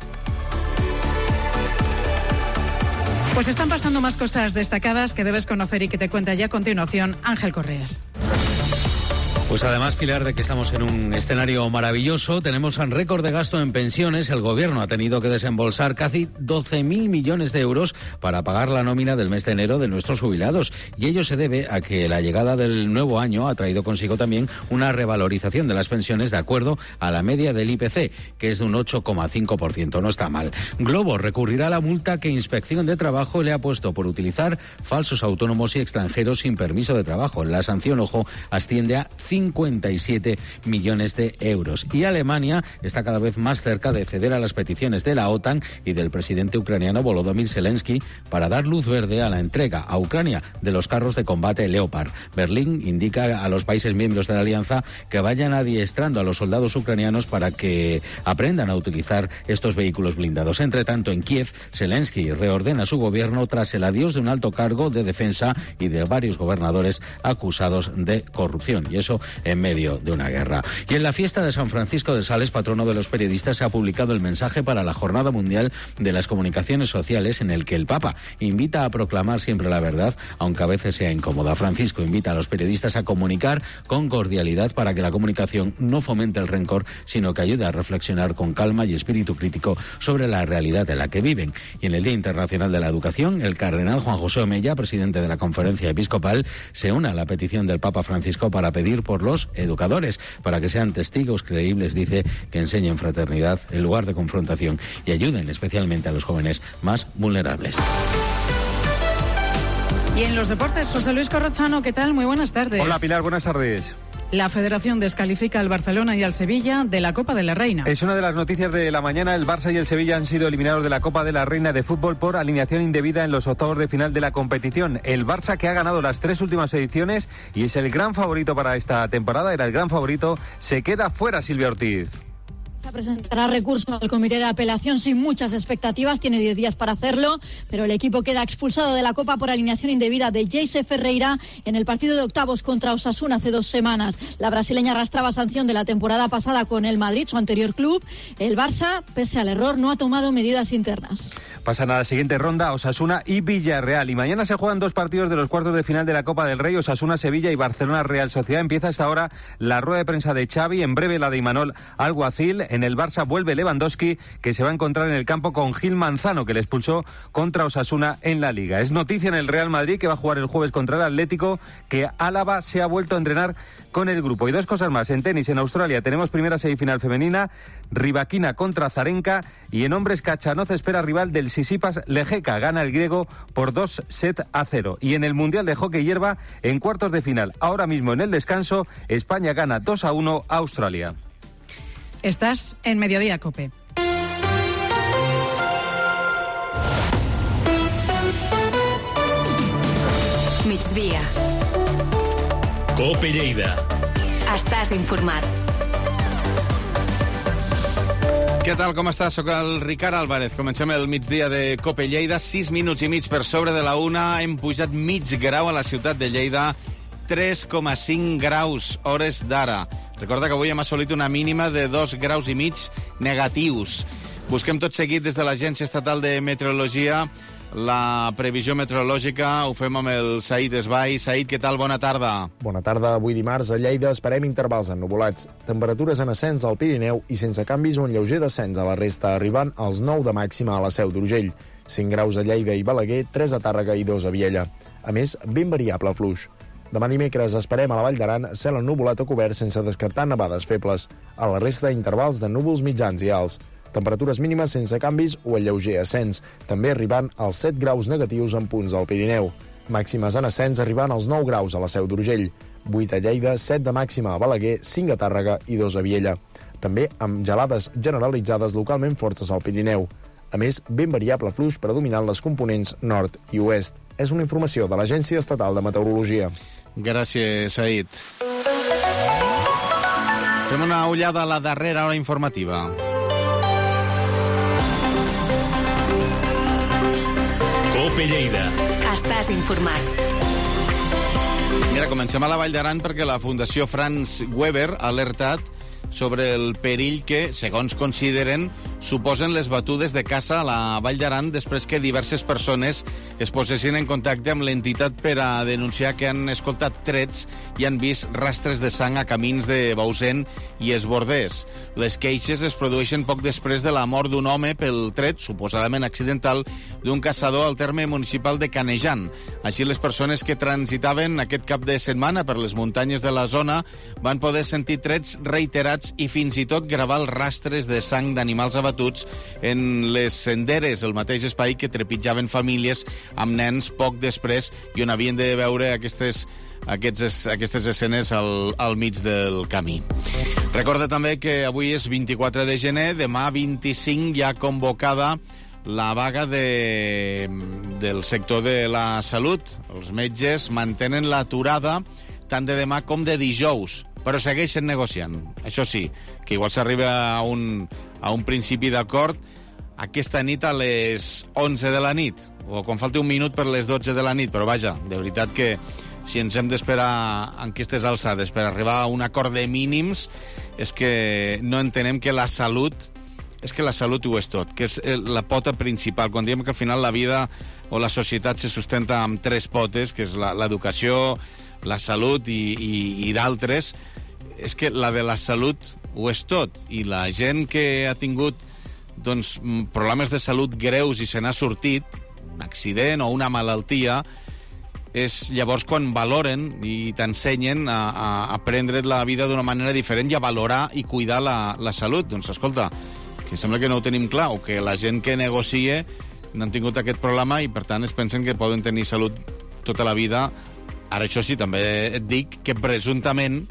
Pues están pasando más cosas destacadas que debes conocer y que te cuenta ya a continuación Ángel Correas. Pues además, Pilar, de que estamos en un escenario maravilloso, tenemos un récord de gasto en pensiones. El Gobierno ha tenido que desembolsar casi 12.000 millones de euros para pagar la nómina del mes de enero de nuestros jubilados. Y ello se debe a que la llegada del nuevo año ha traído consigo también una revalorización de las pensiones de acuerdo a la media del IPC, que es de un 8,5%. No está mal. Globo recurrirá a la multa que Inspección de Trabajo le ha puesto por utilizar falsos autónomos y extranjeros sin permiso de trabajo. La sanción, ojo, asciende a 57 millones de euros. Y Alemania está cada vez más cerca de ceder a las peticiones de la OTAN y del presidente ucraniano Volodymyr Zelensky para dar luz verde a la entrega a Ucrania de los carros de combate Leopard. Berlín indica a los países miembros de la alianza que vayan adiestrando a los soldados ucranianos para que aprendan a utilizar estos vehículos blindados. Entre tanto, en Kiev, Zelensky reordena su gobierno tras el adiós de un alto cargo de defensa y de varios gobernadores acusados de corrupción. Y eso en medio de una guerra. Y en la fiesta de San Francisco de Sales, patrono de los periodistas, se ha publicado el mensaje para la Jornada Mundial de las Comunicaciones Sociales, en el que el Papa invita a proclamar siempre la verdad, aunque a veces sea incómoda. Francisco invita a los periodistas a comunicar con cordialidad para que la comunicación no fomente el rencor, sino que ayude a reflexionar con calma y espíritu crítico sobre la realidad en la que viven. Y en el Día Internacional de la Educación, el cardenal Juan José Omella, presidente de la Conferencia Episcopal, se une a la petición del Papa Francisco para pedir por los educadores, para que sean testigos creíbles, dice, que enseñen fraternidad en lugar de confrontación y ayuden especialmente a los jóvenes más vulnerables. Y en los deportes, José Luis Corrochano, ¿qué tal? Muy buenas tardes. Hola Pilar, buenas tardes. La Federación descalifica al Barcelona y al Sevilla de la Copa de la Reina. Es una de las noticias de la mañana. El Barça y el Sevilla han sido eliminados de la Copa de la Reina de fútbol por alineación indebida en los octavos de final de la competición. El Barça, que ha ganado las 3 últimas ediciones y es el gran favorito para esta temporada, era el gran favorito, se queda fuera. Silvia Ortiz. Presentará recurso al comité de apelación sin muchas expectativas, tiene 10 días para hacerlo, pero el equipo queda expulsado de la Copa por alineación indebida de Jesse Ferreira en el partido de octavos contra Osasuna hace 2 semanas. La brasileña arrastraba sanción de la temporada pasada con el Madrid, su anterior club. El Barça, pese al error, no ha tomado medidas internas. Pasan a la siguiente ronda Osasuna y Villarreal, y mañana se juegan 2 partidos de los cuartos de final de la Copa del Rey, Osasuna-Sevilla y Barcelona-Real Sociedad. Empieza hasta ahora la rueda de prensa de Xavi, en breve la de Imanol Alguacil. En el Barça vuelve Lewandowski, que se va a encontrar en el campo con Gil Manzano, que le expulsó contra Osasuna en la Liga. Es noticia en el Real Madrid, que va a jugar el jueves contra el Atlético, que Álava se ha vuelto a entrenar con el grupo. Y 2 cosas más. En tenis, en Australia, tenemos primera semifinal femenina, Rybakina contra Zarenka, y en hombres, Khachanov espera rival del Sisipas Lejeka. Gana el griego por 2-0. Y en el Mundial de Hockey Hierba, en cuartos de final, ahora mismo en el descanso, España gana 2-1 a Australia. Estás en Mediodía, COPE. Migdia. COPE Lleida. Estàs informat. Què tal, com estàs? Soc el Ricard Álvarez. Comencem el migdia de COPE Lleida. 6 minuts i mig per sobre de la 1. Hem pujat mig grau a la ciutat de Lleida. 3,5 graus hores d'ara. Recorda que avui hem assolit una mínima de 2 graus i mig negatius. Busquem tot seguit des de l'Agència Estatal de Meteorologia la previsió meteorològica. Ho fem amb el Saïd Esbai. Saïd, què tal? Bona tarda. Bona tarda. Avui dimarts a Lleida esperem intervals ennuvolats. Temperatures en ascens al Pirineu i sense canvis o un lleuger descens a la resta, arribant als 9 de màxima a la Seu d'Urgell. 5 graus a Lleida i Balaguer, 3 a Tàrrega i 2 a Viella. A més, ben variable fluix. Demà dimecres esperem a la Vall d'Aran cel ennuvolat o cobert sense descartar nevades febles. A la resta, intervals de núvols mitjans i alts. Temperatures mínimes sense canvis o el lleuger ascens, també arribant als 7 graus negatius en punts del Pirineu. Màximes en ascens arribant als 9 graus a la Seu d'Urgell. 8 a Lleida, 7 de màxima a Balaguer, 5 a Tàrrega i 2 a Viella. També amb gelades generalitzades localment fortes al Pirineu. A més, ben variable fluix predominant les components nord i oest. És una informació de l'Agència Estatal de Meteorologia. Gràcies, Saïd. Fem una ullada a la darrera hora informativa. COPE Lleida. Estàs informat. Mira, comencem a la Vall d'Aran perquè la Fundació Franz Weber ha alertat sobre el perill que, segons consideren, suposen les batudes de caça a la Vall d'Aran després que diverses persones es posessin en contacte amb l'entitat per a denunciar que han escoltat trets i han vist rastres de sang a camins de Bausen i Esborders. Les queixes es produeixen poc després de la mort d'un home pel tret, suposadament accidental, d'un caçador al terme municipal de Canejan. Així, les persones que transitaven aquest cap de setmana per les muntanyes de la zona van poder sentir trets reiterats i fins i tot gravar els rastres de sang d'animals abatuts en les senderes, el mateix espai que trepitjaven famílies amb nens poc després i on havien de veure aquestes escenes al mig del camí. Recorda també que avui és 24 de gener, demà 25 hi ha convocada la vaga del sector de la salut. Els metges mantenen l'aturada tant de demà com de dijous, però segueixen negociant. Això sí, que igual s'arriba a un principi d'acord aquesta nit a les 11 de la nit, o quan falti un minut per les 12 de la nit, però vaja, de veritat que si ens hem d'esperar en aquestes alçades per arribar a un acord de mínims, és que no entenem que la salut ho és tot, que és la pota principal. Quan diem que al final la vida o la societat se sustenta amb 3 potes, que és l'educació, la salut i d'altres, és que la de la salut ho és tot. I la gent que ha tingut doncs, problemes de salut greus i se n'ha sortit, un accident o una malaltia, és llavors quan valoren i t'ensenyen a prendre la vida d'una manera diferent i a valorar i cuidar la salut. Doncs escolta, que sembla que no ho tenim clar, o que la gent que negocia no han tingut aquest problema i per tant es pensen que poden tenir salut tota la vida. Ara això sí, també et dic que presumptament,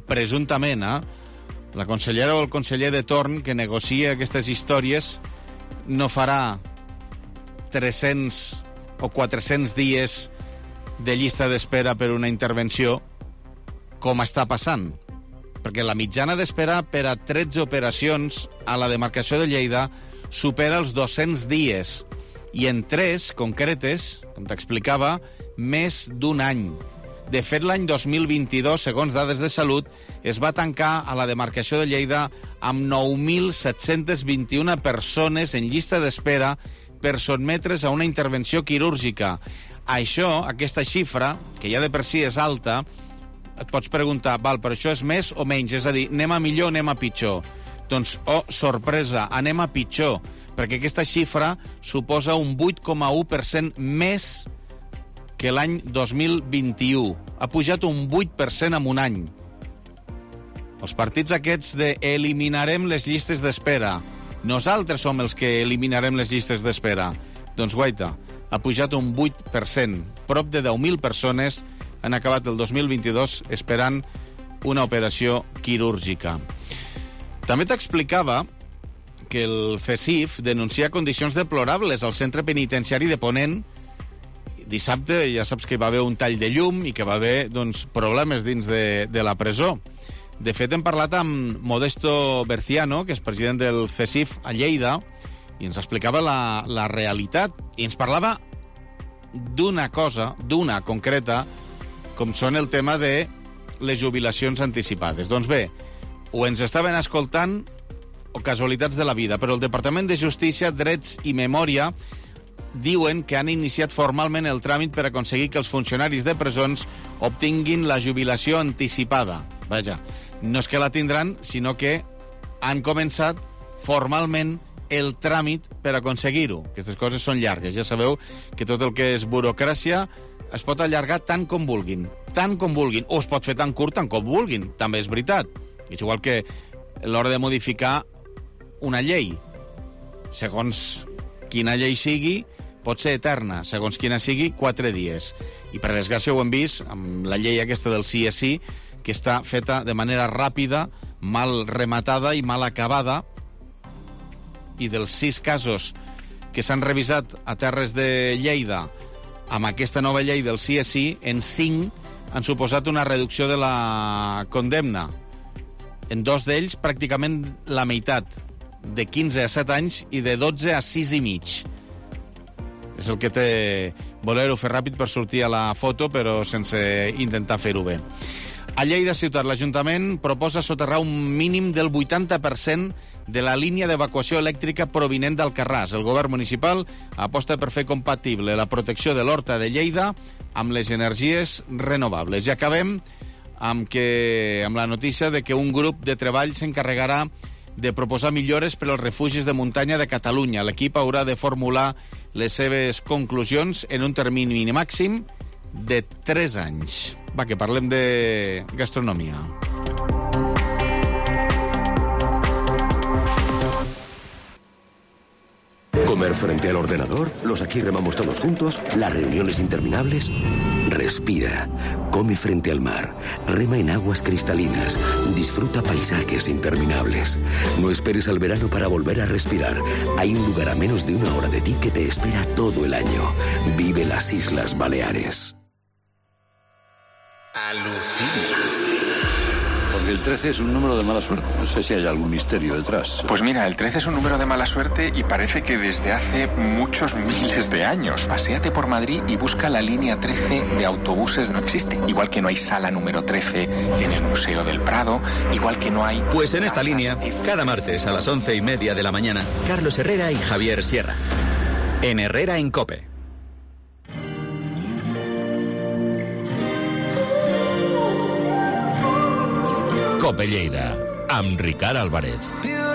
la consellera o el conseller de torn que negocia aquestes històries no farà 300 o 400 dies de llista d'espera per una intervenció com està passant. Perquè la mitjana d'espera per a 13 operacions a la demarcació de Lleida supera els 200 dies i en 3 concretes, com t'explicava, més d'un any. De fet, l'any 2022, segons dades de salut, es va tancar a la demarcació de Lleida amb 9.721 persones en llista d'espera per sotmetre's a una intervenció quirúrgica. Això, aquesta xifra, que ja de per si és alta, et pots preguntar, val, però això és més o menys? És a dir, anem a millor o anem a pitjor? Doncs, sorpresa, anem a pitjor, perquè aquesta xifra suposa un 8,1% més que l'any 2021. Ha pujat un 8% en un any. Els partits aquests de eliminarem les llistes d'espera. Nosaltres som els que eliminarem les llistes d'espera. Doncs guaita, ha pujat un 8%. Prop de 10.000 persones han acabat el 2022 esperant una operació quirúrgica. També t'explicava que el CESIF denuncia condicions deplorables al centre penitenciari de Ponent. Dissabte ja saps que hi va haver un tall de llum i que va haver problemes dins de la presó. De fet, hem parlat amb Modesto Berciano, que és president del CESIF a Lleida, i ens explicava la realitat. I ens parlava d'una cosa, d'una concreta, com són el tema de les jubilacions anticipades. Doncs bé, o ens estaven escoltant o casualitats de la vida, però el Departament de Justícia, Drets i Memòria diuen que han iniciat formalment el tràmit per aconseguir que els funcionaris de presons obtinguin la jubilació anticipada. Vaja, no és que la tindran, sinó que han començat formalment el tràmit per aconseguir-ho. Aquestes coses són llargues. Ja sabeu que tot el que és burocràcia es pot allargar tant com vulguin, o es pot fer tan curt tant com vulguin, també és veritat. És igual que l'hora de modificar una llei. Segons quina llei sigui, pot ser eterna, segons quina sigui, 4 dies. I per desgràcia ho hem vist amb la llei aquesta del sí és sí, que està feta de manera ràpida, mal rematada i mal acabada, i dels 6 casos que s'han revisat a Terres de Lleida amb aquesta nova llei del sí és sí, en 5 han suposat una reducció de la condemna. En 2 d'ells, pràcticament la meitat, de 15 a 7 anys i de 12 a 6 i mig. És el que té voler-ho fer ràpid per sortir a la foto, però sense intentar fer-ho bé. A Lleida Ciutat, l'Ajuntament proposa soterrar un mínim del 80% de la línia d'evacuació elèctrica provinent d'Alcarràs. El govern municipal aposta per fer compatible la protecció de l'Horta de Lleida amb les energies renovables. I acabem amb la notícia de que un grup de treball s'encarregarà de proposar millores per als refugis de muntanya de Catalunya. L'equip haurà de formular les seves conclusions en un termini màxim de 3 anys. Va, que parlem de gastronomia. ¿Comer frente al ordenador? ¿Los aquí remamos todos juntos? ¿Las reuniones interminables? Respira. Come frente al mar. Rema en aguas cristalinas. Disfruta paisajes interminables. No esperes al verano para volver a respirar. Hay un lugar a menos de 1 hora de ti que te espera todo el año. Vive las Islas Baleares. Alucina. Porque el 13 es un número de mala suerte. No sé si hay algún misterio detrás. Pues mira, el 13 es un número de mala suerte y parece que desde hace muchos miles de años. Paséate por Madrid y busca la línea 13 de autobuses. No existe. Igual que no hay sala número 13 en el Museo del Prado, igual que no hay... Pues en esta línea, cada martes a las 11:30 de la mañana, Carlos Herrera y Javier Sierra. En Herrera en COPE. COPE Lleida, amb Ricard Álvarez.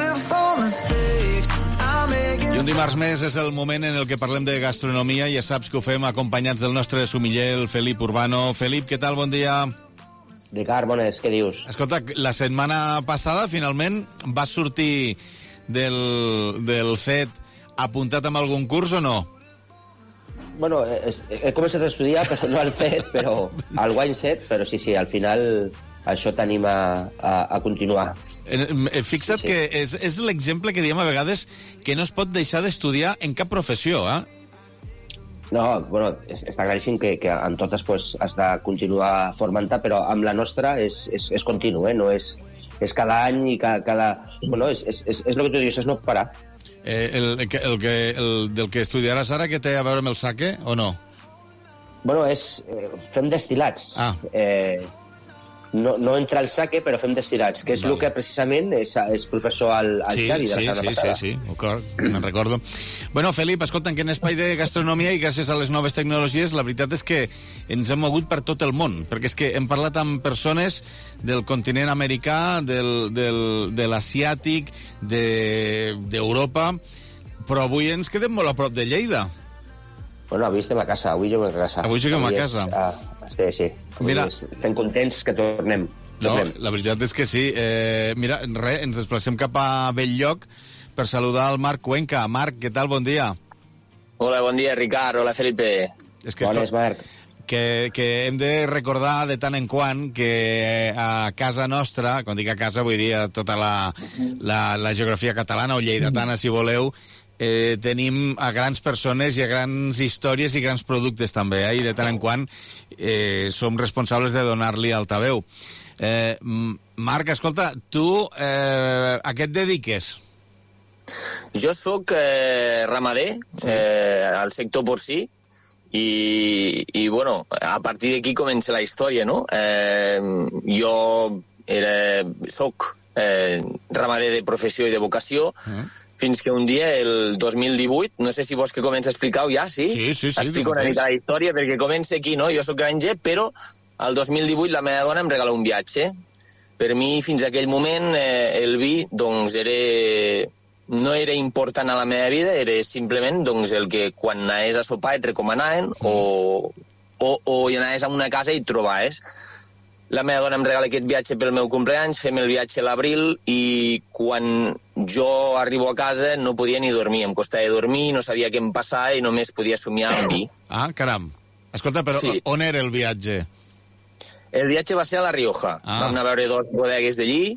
I un dimarts més és el moment en el que parlem de gastronomia i ja saps que ho fem acompanyats del nostre sumiller, el Felip Urbano. Felip, què tal? Bon dia. Ricard, bones, què dius? Escolta, la setmana passada finalment vas sortir del CET apuntat amb algun curs o no? Bueno, he començat a estudiar, però no al CET, però al Wine Set, però sí, al final això t'anima a continuar. Fixa't que és l'exemple que diem a vegades que no es pot deixar d'estudiar en cap professió, eh? No, bueno, està claríssim que en totes pues, has de continuar formant-te, però amb la nostra és continu, no és cada any i cada... Bueno, és el que tu dius, és no parar. Del que estudiaràs ara, que té a veure amb el sake, o no? Bueno, fem destil·lats. No entra el sake, però fem destil·lats, que és el que precisament és professor al Xavi de la setmana passada. Sí, me'n recordo. Bueno, Felip, escolta, en quin espai de gastronomia i gràcies a les noves tecnologies, la veritat és que ens hem mogut per tot el món, perquè és que hem parlat amb persones del continent americà, de l'asiàtic, d'Europa, però avui ens quedem molt a prop de Lleida. Bueno, avui estem a casa, avui juguem a casa. Avui juguem a casa. Sí. Mira, estem contents que tornem. No, la veritat és que sí. Mira, ens desplacem cap a Belllloc per saludar el Marc Cuenca. Marc, què tal? Bon dia. Hola, bon dia, Ricard. Hola, Felipe. Bones, Marc. Que hem de recordar de tant en quant que a casa nostra, quan dic a casa vull dir a tota la geografia catalana o lleidatana, si voleu, tenim a grans persones i a grans històries i grans productes també, i de tant en quant som responsables de donar-li altaveu. Marc, escolta, tu a què et dediques? Jo sóc ramader al sector porcí i bueno, a partir d'aquí comença la història, no? Jo soc ramader de professió i de vocació, fins que un dia, el 2018, no sé si vols que comenci a explicar-ho ja, sí? Sí. Explico una mica la història, perquè comença aquí, no? Jo soc granger, però el 2018 la meva dona em regala un viatge. Per mi, fins a aquell moment, el vi, doncs, no era important a la meva vida, era simplement doncs, el que quan anaves a sopar et recomanaven o anaves a una casa i et trobaves. La meva dona em regala aquest viatge pel meu cumpleaños, fem el viatge a l'abril i quan jo arribo a casa no podia ni dormir, em costava dormir, no sabia què em passava i només podia somiar amb vi. Ah, caram. Escolta, però sí. On era el viatge? El viatge va ser a La Rioja. Vam anar a veure 2 bodegues d'allí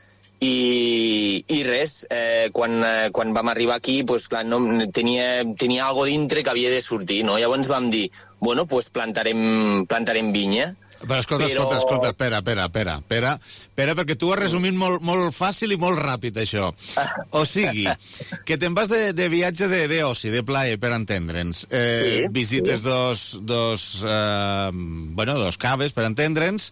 i res, quan vam arribar aquí, pues, clar, no, tenia algo dintre que havia de sortir, no? Llavors vam dir, bueno, pues plantarem vinya. Però escolta, espera, perquè tu ho has resumit molt fàcil i molt ràpid, això. O sigui, que te'n vas de viatge d'oci, de plaer, per entendre'ns. Visites dos caves, per entendre'ns,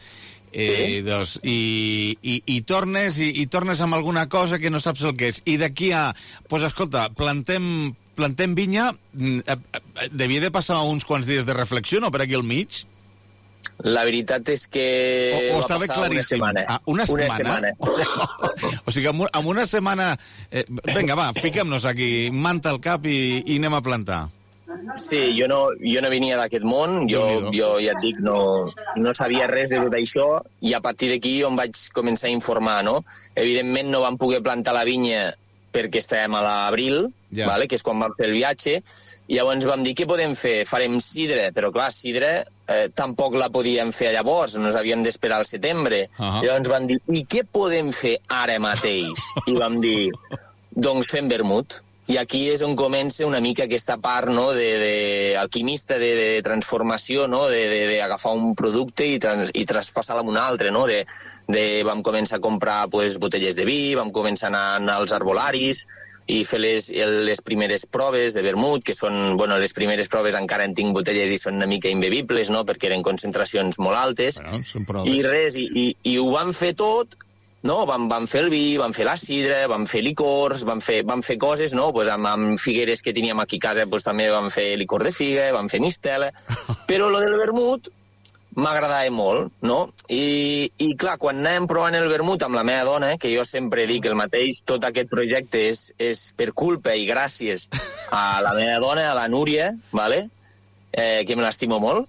i tornes amb alguna cosa que no saps el que és. I d'aquí a... Doncs escolta, plantem vinya, devia de passar uns quants dies de reflexió, no, per aquí al mig? La veritat és que va estava claríssim. Una setmana? O sigui, amb una setmana... Vinga, va, fiquem-nos aquí, manta al cap i anem a plantar. Sí, jo no venia d'aquest món, jo ja et dic, no sabia res de tot això, i a partir d'aquí em vaig començar a informar, no? Evidentment no vam poder plantar la vinya perquè estàvem a l'abril, vale? Que és quan vam fer el viatge, i llavors vam dir, què podem fer? Farem sidra, però clar, sidra tampoc la podíem fer llavors, nos havíem d'esperar al setembre. Llavors vam dir, i què podem fer ara mateix? I vam dir, doncs fem vermut. I aquí és on comença una mica aquesta part, no?, d'alquimista, de transformació, no?, d'agafar un producte i traspassar-lo amb un altre, no?, vam començar a comprar botelles de vi, vam començar a anar als arbolaris i fer les primeres proves de vermut, que són, les primeres proves encara en tinc botelles i són una mica imbebibles, no?, perquè eren concentracions molt altes. Són proves. I res, i ho vam fer tot. No, vam fer el vi, vam fer la sidra, vam fer licors, vam fer coses, no? Amb figueres que teníem aquí a casa també vam fer licor de figa, vam fer mistela, però lo del vermut m'agradava molt, no? I clar, quan anàvem provant el vermut amb la meva dona, que jo sempre dic el mateix, tot aquest projecte és per culpa i gràcies a la meva dona, a la Núria, ¿vale? Que me l'estimo molt,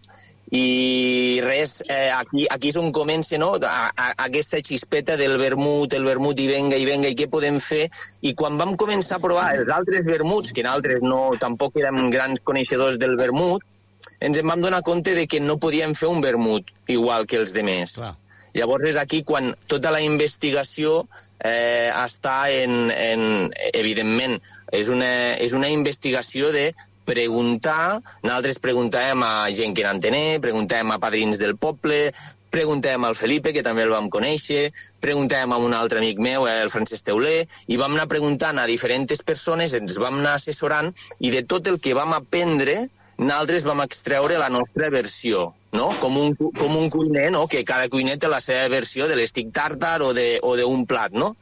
i res, aquí és on comença, no?, aquesta xispeta del vermut, el vermut i venga, i què podem fer, i quan vam començar a provar els altres vermuts, que nosaltres tampoc érem grans coneixedors del vermut, ens en vam donar compte de que no podíem fer un vermut igual que els demés. Llavors és aquí quan tota la investigació està evidentment, és una investigació de preguntar, nosaltres preguntàvem a gent que n'entenia, preguntàvem a padrins del poble, preguntàvem al Felipe, que també el vam conèixer, preguntàvem a un altre amic meu, el Francesc Teuler, i vam anar preguntant a diferents persones, ens vam anar assessorant, i de tot el que vam aprendre, nosaltres vam extreure la nostra versió, no? Com un cuiner, no?, que cada cuiner té la seva versió de l'estic tàrtar o d'un plat, no?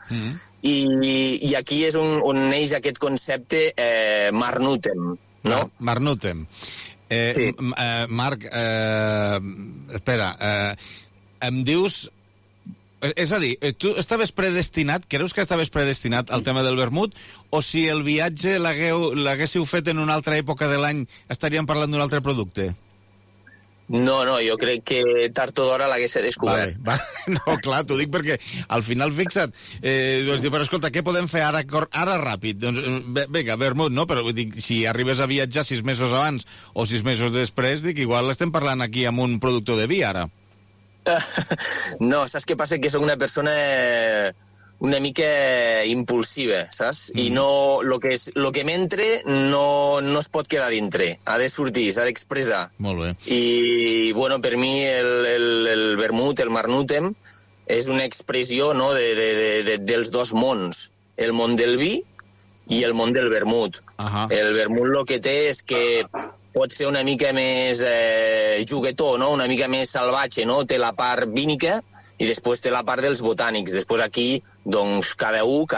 I aquí és on neix aquest concepte Marnutem, no? Marnutem. Sí. Marc, espera, em dius... És a dir, tu estaves predestinat, creus que estaves predestinat al tema del vermut, o si el viatge l'haguéssiu fet en una altra època de l'any estaríem parlant d'un altre producte? No, jo crec que tard o d'hora l'hagués descobert. Vale. No, clar, t'ho dic perquè al final, fixa't, però escolta, què podem fer ara ràpid? Doncs, vinga, vermut, no? Però dic, si arribes a viatjar 6 mesos abans o 6 mesos després, dic, igual estem parlant aquí amb un productor de vi, ara. No, saps què passa? Que soc una persona una mica impulsiva, saps? I no, lo que m'entre no es pot quedar dintre, ha de sortir, s'ha d'expressar. Molt bé. I, bueno, per mi el vermut, el Marnutem, és una expressió, no?, dels dos mons, el món del vi i el món del vermut. El vermut el que té és que pot ser una mica més juguetó, no?, una mica més salvatge, no? Té la part vínica i després té la part dels botànics. Després aquí, doncs, cada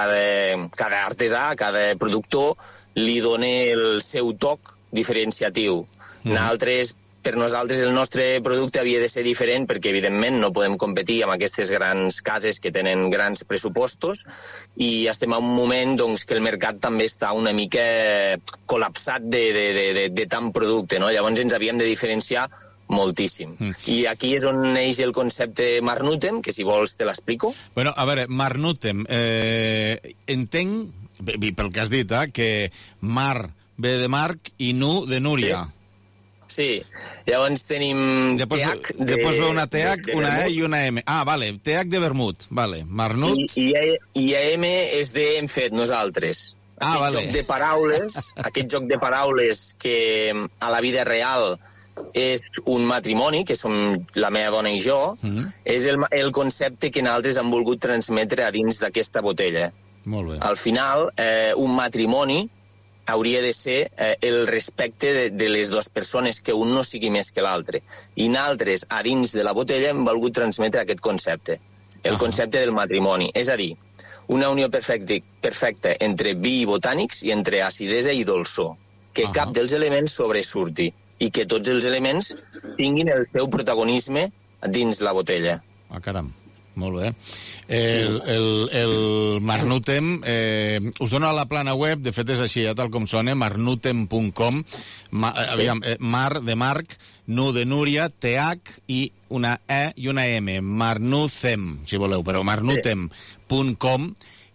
artesà, cada productor li dona el seu toc diferenciatiu. Per nosaltres el nostre producte havia de ser diferent perquè, evidentment, no podem competir amb aquestes grans cases que tenen grans pressupostos i estem en un moment, doncs, que el mercat també està una mica col·lapsat de tant producte, no? Llavors ens havíem de diferenciar moltíssim. I aquí és on neix el concepte Marnutem, que si vols te l'explico. Bueno, a veure, Marnutem, entenc, pel que has dit, que Mar ve de Marc i Nu de Núria. Sí, llavors tenim TH... Després ve una TH, una E i una M. Ah, vale, TH de vermut, vale, Marnut... I AM és de hem fet nosaltres. Aquest joc de paraules que a la vida real és un matrimoni, que som la meva dona i jo, és el concepte que nosaltres hem volgut transmetre a dins d'aquesta botella. Molt bé. Al final, un matrimoni hauria de ser el respecte de les dues persones, que un no sigui més que l'altre. I nosaltres, a dins de la botella, hem volgut transmetre aquest concepte, el concepte del matrimoni. És a dir, una unió perfecta entre vi i botànics i entre acidesa i dolçor, que cap dels elements sobresurti i que tots els elements tinguin el seu protagonisme dins la botella. Ah, caram. Molt bé. El Marnutem us dona a la plana web, de fet és així, tal com sona, marnutem.com, Mar de Marc, Nu de Núria, TH i una E i una M, Marnutem, si voleu, però marnutem.com.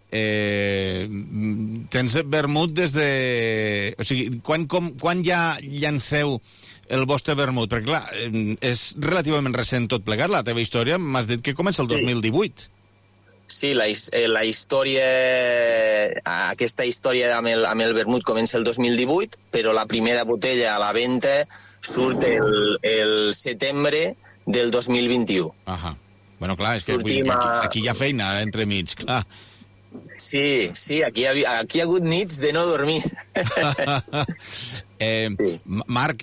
Tens vermut des de... O sigui, quan ja llanceu el vostre vermut? Perquè, clar, és relativament recent tot plegat, la teva història. M'has dit que comença el 2018. Sí, la història, aquesta història amb el vermut comença el 2018, però la primera botella a la venda surt el setembre del 2021. Ahà. Bueno, clar, és que aquí hi ha feina entremig, clar. Sí, aquí hi ha hagut nits de no dormir. Marc,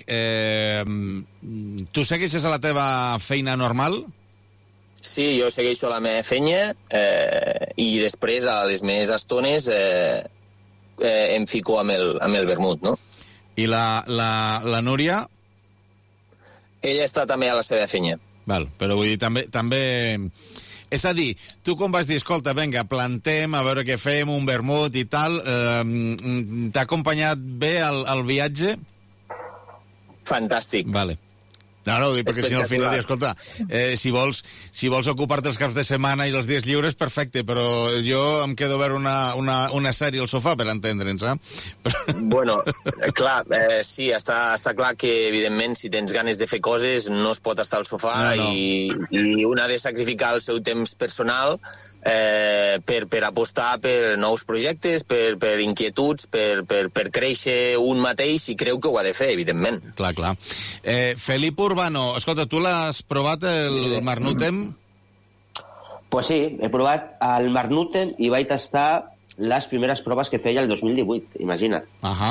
tu segueixes a la teva feina normal? Sí, jo segueixo la meva feina i després, a les meves estones, em fico amb el vermut, no? I la Núria? Ella està també a la seva feina. Val, però vull dir, també... És a dir, tu com vas dir, escolta, vinga, plantem, a veure què fem, un vermut i tal, t'ha acompanyat bé el viatge? Fantàstic. Vale. No, perquè si no al final, escolta, si vols ocupar-te els caps de setmana i els dies lliures, perfecte, però jo em quedo a veure una sèrie al sofà, per entendre'ns, Bueno, clar, sí, està clar que, evidentment, si tens ganes de fer coses, no es pot estar al sofà. No. I un ha de sacrificar el seu temps personal per apostar per nous projectes, per inquietuds, per créixer un mateix, i creu que ho ha de fer, evidentment. Clar. Felip Urbano, escolta, tu l'has provat, el Marnutem? Pues sí, he provat el Marnutem i vaig tastar les primeres proves que feia el 2018, imagina't.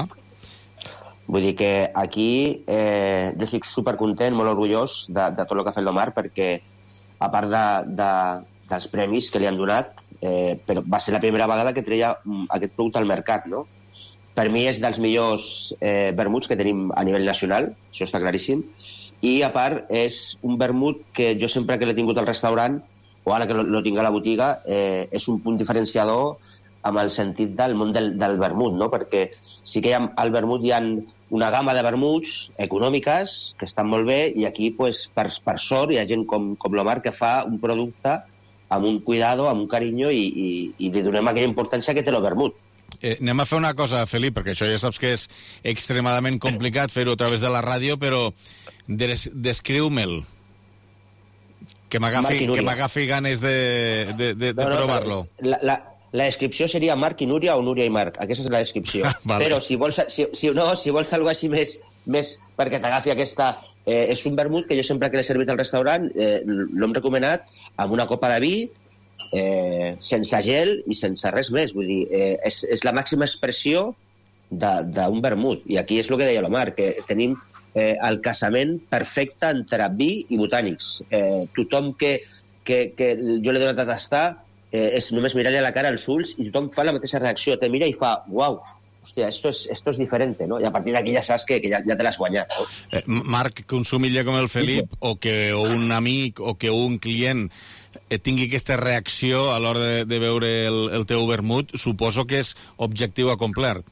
Vull dir que aquí jo estic supercontent, molt orgullós de tot el que ha fet l'Omar, perquè a part dels premis que li han donat, però va ser la primera vegada que treia aquest producte al mercat, no? Per mi és dels millors vermuts que tenim a nivell nacional, això està claríssim, i a part és un vermut que jo sempre que l'he tingut al restaurant, o ara que lo tinc a la botiga, és un punt diferenciador amb el sentit del món del vermut, no? Perquè sí que al vermut hi ha una gamma de vermuts econòmiques que estan molt bé, i aquí, pues, per sort, hi ha gent com l'Omar que fa un producte amb un cuidado, amb un carinyo, i li donem aquella importància que té el vermut. Anem a fer una cosa, Felip, perquè això ja saps que és extremadament complicat fer-ho a través de la ràdio, però descriu-me'l. Que m'agafi ganes de provar-lo. La descripció seria Marc i Núria o Núria i Marc. Aquesta és la descripció. Vale. Però si vols alguna cosa així més perquè t'agafi aquesta... és un vermut que jo sempre que l'he servit al restaurant l'hem recomanat amb una copa de vi, sense gel i sense res més. Vull dir, és la màxima expressió d'un vermut. I aquí és el que deia l'Omar, que tenim el casament perfecte entre vi i botànics. Tothom que jo l'he donat a tastar és només mirar-li a la cara als ulls i tothom fa la mateixa reacció. Te mira i fa, uau, hòstia, esto es diferente, ¿no? I a partir d'aquí ja saps que ja te l'has guanyat, no? Marc, que un sumiller com el Felip, o que un amic, o que un client tingui aquesta reacció a l'hora de veure el teu vermut, suposo que és objectiu acomplert.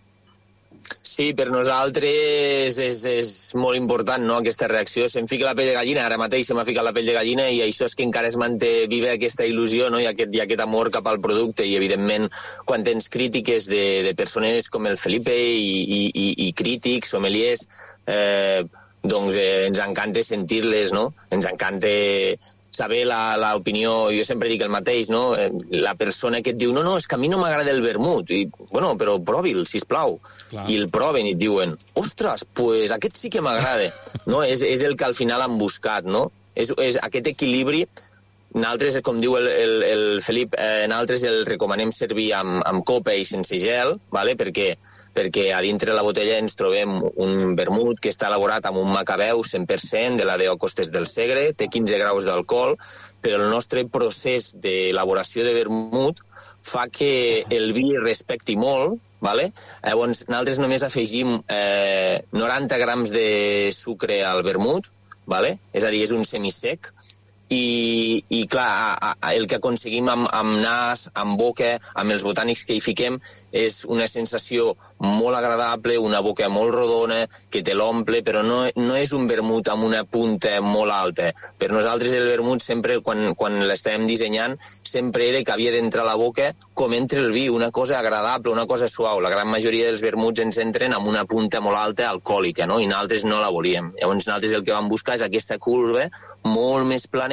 Sí, per nosaltres és molt important, no?, aquesta reacció. Se'm fica la pell de gallina, ara mateix se m'ha ficat la pell de gallina, i això és que encara es manté viva aquesta il·lusió, no?, i aquest amor cap al producte. I, evidentment, quan tens crítiques de persones com el Felipe i crítics, sommeliers, doncs ens encanta sentir-les, no? Ens encanta saber l'opinió. Jo sempre dic el mateix, no? La persona que et diu, no, és que a mi no m'agrada el vermut, i, bueno, però provi'l, sisplau. Clar. I el proven i et diuen, ostres, pues aquest sí que m'agrada, no? És el que al final han buscat, no? És aquest equilibri. Nosaltres, com diu el Felip, nosaltres el recomanem servir amb copa i sense gel, ¿vale? Perquè a dintre la botella ens trobem un vermut que està elaborat amb un macabeu 100% de la DO Costes del Segre, té 15 graus d'alcohol, però el nostre procés d'elaboració de vermut fa que el vi respecti molt, ¿vale? Llavors nosaltres només afegim 90 grams de sucre al vermut, ¿vale? És a dir, és un semisec, i clar, el que aconseguim amb nas, amb boca, amb els botànics que hi fiquem, és una sensació molt agradable, una boca molt rodona, que te l'omple, però no és un vermut amb una punta molt alta. Per nosaltres el vermut sempre, quan l'estàvem dissenyant, sempre era que havia d'entrar a la boca com entra el vi, una cosa agradable, una cosa suau. La gran majoria dels vermuts ens entren amb una punta molt alta alcohòlica, no? I nosaltres no la volíem. Llavors nosaltres el que vam buscar és aquesta curva molt més planera,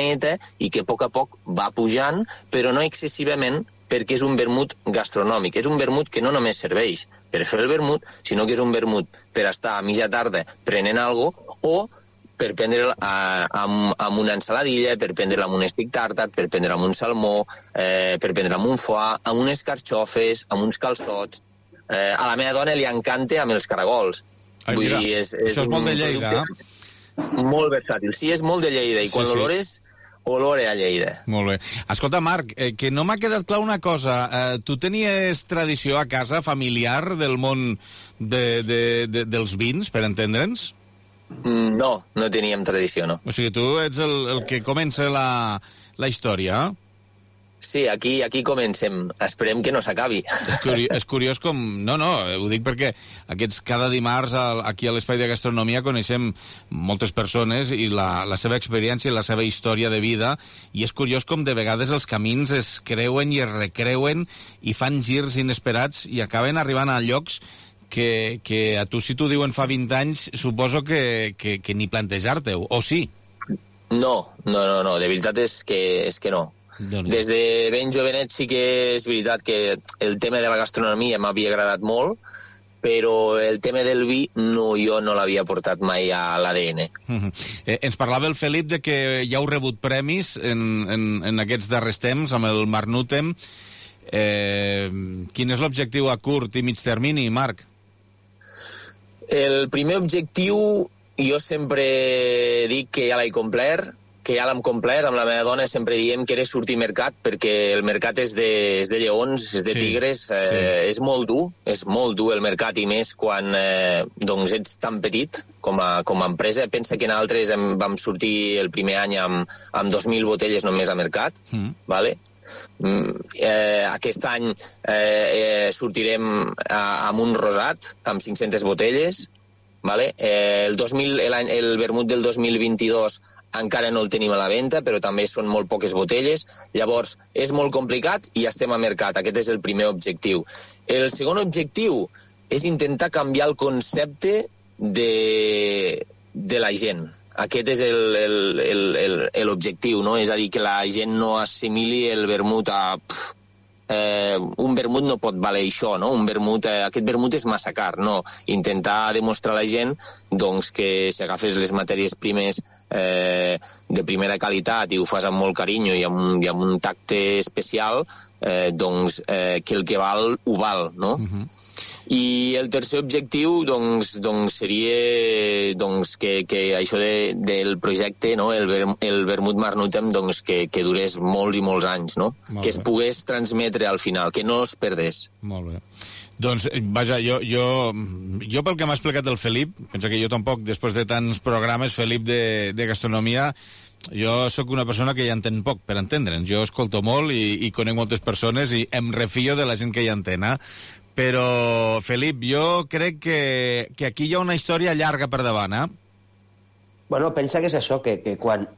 maeta i que a poc va pujant, però no excessivament, perquè és un vermut gastronòmic. És un vermut que no només serveix per fer el vermut, sinó que és un vermut per estar a mitja tarda prenent alguna cosa, o per prendre'l amb una ensaladilla, per prendre'l amb un stick tartar, per prendre'l amb un salmó, per prendre'l amb un foie, amb unes carxofes, amb uns calçots. A la meva dona li encanta amb els caragols. Vull dir, això és molt de Lleida, molt versàtil. Sí, és molt de Lleida, i quan l'olores, olor a Lleida. Molt bé. Escolta, Marc, que no m'ha quedat clar una cosa. Tu tenies tradició a casa familiar del món dels vins, per entendre'ns? No, no teníem tradició, no. O sigui, tu ets el que comença la història, Sí, aquí comencem. Esperem que no s'acabi. És curiós com... No, ho dic perquè cada dimarts aquí a l'Espai de Gastronomia coneixem moltes persones i la seva experiència i la seva història de vida, i és curiós com de vegades els camins es creuen i es recreuen i fan girs inesperats i acaben arribant a llocs que a tu, si t'ho diuen fa 20 anys, suposo que ni plantejar-te-ho, o sí? No, de veritat és que no. Des de ben jovenet sí que és veritat que el tema de la gastronomia m'havia agradat molt, però el tema del vi jo no l'havia portat mai a l'ADN. Ens parlava el Felip de que ja heu rebut premis en aquests darrers temps amb el Marnutem. Quin és l'objectiu a curt i mig termini, Marc? El primer objectiu jo sempre dic que ja l'he complert, amb la meva dona sempre diem que era sortir mercat, perquè el mercat és de lleons, és de tigres, és molt dur el mercat, i més quan ets tan petit com a empresa. Pensa que nosaltres vam sortir el primer any amb 2.000 botelles només a mercat, vale? Aquest any sortirem amb un rosat, amb 500 botelles, vale? El vermut del 2022 encara no el tenim a la venda, però també són molt poques botelles. Llavors, és molt complicat i estem a mercat. Aquest és el primer objectiu. El segon objectiu és intentar canviar el concepte de la gent. Aquest és l'objectiu, no? És a dir, que la gent no assimili el vermut a... un vermut no pot valer això, no? Aquest vermut és massa car, no? Intentar demostrar a la gent que si agafes les matèries primes de primera qualitat i ho fas amb molt carinyo i amb un tacte especial, que el que val, ho val, no? I el tercer objectiu seria que això del projecte, no? el vermut Marnutem, que durés molts i molts anys, no? Que es pogués transmetre al final, que no es perdés. Molt bé. Doncs, vaja, jo pel que m'ha explicat el Felip, penso que jo tampoc, després de tants programes, Felip, de gastronomia, jo sóc una persona que hi entén poc, per entendre'ns. Jo escolto molt i conec moltes persones i em refio de la gent que hi entén, Però, Felip, jo crec que aquí hi ha una història llarga per davant, Bueno, pensa que és això, que quan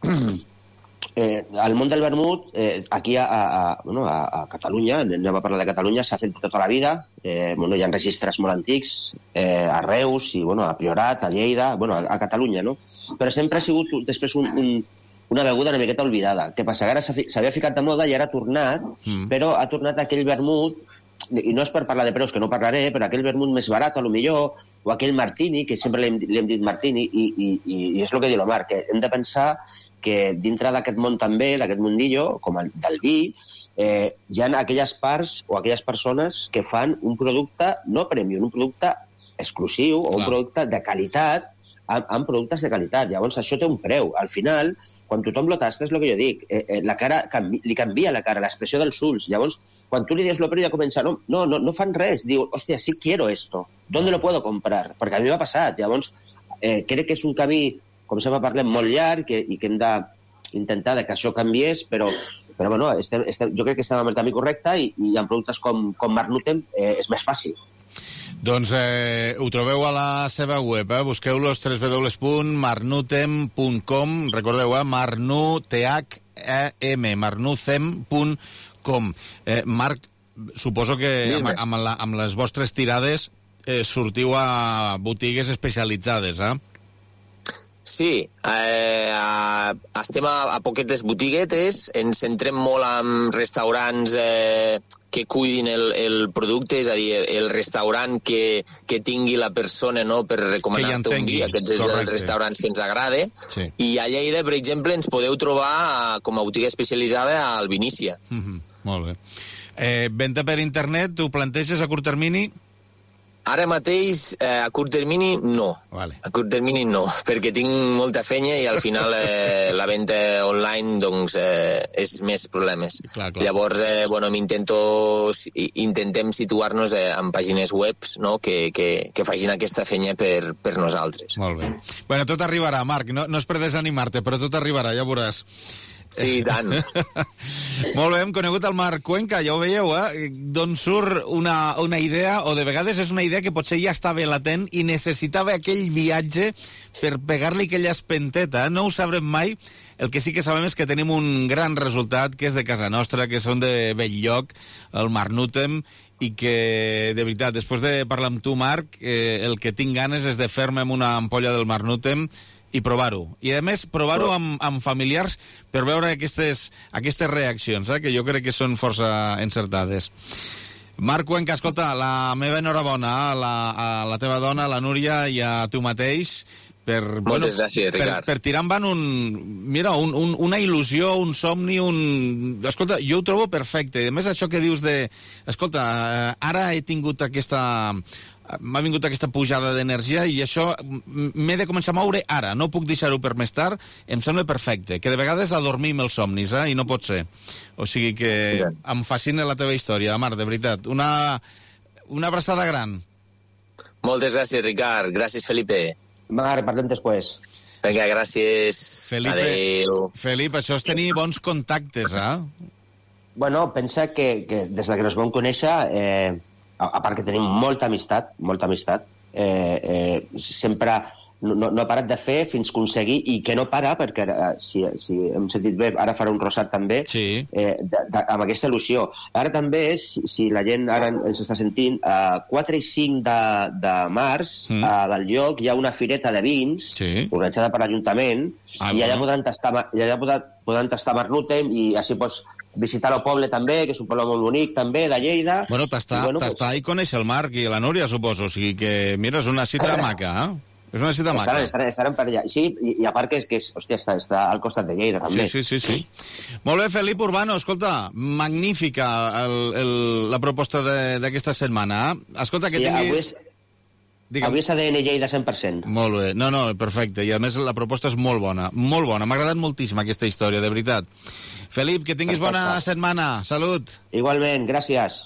el món del vermut, aquí a Catalunya, anem a parlar de Catalunya, s'ha fet tota la vida, hi ha registres molt antics, a Reus, i a Priorat, a Lleida, a Catalunya, no? Però sempre ha sigut després una beguda una miqueta oblidada. Què passa? Ara s'havia ficat de moda i ara ha tornat, però ha tornat aquell vermut, i no és per parlar de preus, que no parlaré, però aquell vermut més barat, a lo millor, o aquell martini, que sempre li hem dit martini, i és el que diu la Marc, que hem de pensar que dintre d'aquest món també, d'aquest mundillo, com el del vi, hi ha aquelles parts o aquelles persones que fan un producte no premium, un producte exclusiu o un producte de qualitat amb productes de qualitat. Llavors, això té un preu. Al final, quan tothom lo tasta, és el que jo dic, la cara li canvia la cara, l'expressió dels ulls. Llavors, quan tu li dius lo preu, ja comença, no fan res. Diu, hòstia, sí quiero esto. ¿Dónde lo puedo comprar? Perquè a mi m'ha passat. Llavors, crec que és un camí, com sempre parlem, molt llarg i que hem d'intentar que això canviés, però bueno, jo crec que estem en el camí correcte i en productes com Marnutem és més fàcil. Doncs ho trobeu a la seva web, busqueu-los www.marnutem.com, recordeu, marnutem.com. Marc, suposo que amb les vostres tirades sortiu a botigues especialitzades, Sí, estem a poquetes botiguetes, ens centrem molt en restaurants que cuidin el producte, és a dir, el restaurant que tingui la persona, no?, per recomanar-te un dia, aquests són els restaurants que ens agrada. Sí. I a Lleida, per exemple, ens podeu trobar com a botiga especialitzada al Vinícia. Molt bé. Venda per internet, tu planteges a curt termini? Ara mateix, a curt termini, no. Vale. A curt termini, no, perquè tinc molta feina i al final la venda online doncs, és més problemes. Clar. Llavors, intentem situar-nos en pàgines web, no?, que facin aquesta feina per nosaltres. Molt bé. Bueno, tot arribarà, Marc. No és per desanimar-te, però tot arribarà, ja veuràs. Sí, tant. Molt bé, hem conegut el Marc Cuenca, ja ho veieu, d'on surt una idea, o de vegades és una idea que potser ja estava latent i necessitava aquell viatge per pegar-li aquella espenteta. No ho sabrem mai. El que sí que sabem és que tenim un gran resultat, que és de casa nostra, que són de Belllloc, el Marnútem, i que, de veritat, després de parlar amb tu, Marc, el que tinc ganes és de fer-me amb una ampolla del Marnútem i provar-ho. I, a més, provar-ho amb familiars per veure aquestes reaccions, que jo crec que són força encertades. Marc Cuenca, escolta, la meva enhorabona a la teva dona, la Núria, i a tu mateix, Moltes gràcies, Ricard. Per tirar endavant una il·lusió, un somni, Escolta, jo ho trobo perfecte. A més, això que dius de... Escolta, ara m'ha vingut aquesta pujada d'energia i això m'he de començar a moure ara, no puc deixar-ho per més tard, em sembla perfecte, que de vegades adormim els somnis, i no pot ser. O sigui que em fascina la teva història, Marc, de veritat. Una abraçada gran. Moltes gràcies, Ricard. Gràcies, Felipe. Marc, parlem després. Vinga, gràcies. Felipe, adéu. Felip, això és tenir bons contactes, Bueno, pensa que des que ens vam conèixer, a part que tenim molta amistat, sempre no ha parat de fer fins aconseguir, i que no para, perquè si hem sentit bé, ara farà un rosat també, sí. Amb aquesta il·lusió. Ara també, si la gent ara ens està sentint, 4 i 5 de març, del lloc hi ha una fireta de vins, organitzada per l'Ajuntament, i allà podran tastar Marnútem, i així pots visitar el poble també, que és un poble molt bonic també, de Lleida. Bueno, tastar i conèixer el Marc i la Núria, suposo. O sigui que, mira, és una cita maca, És una cita maca. Estaran per allà. Sí, i a part que hòstia, està al costat de Lleida, també. Sí. Molt bé, Felip Urbano, escolta, magnífica la proposta d'aquesta setmana. Escolta, que tinguis... Avui és ADN Lleida 100%. Molt bé. No, perfecte. I a més la proposta és molt bona. Molt bona. M'ha agradat moltíssim aquesta història, de veritat. Felip, que tinguis bona setmana. Salut. Igualment, gràcies.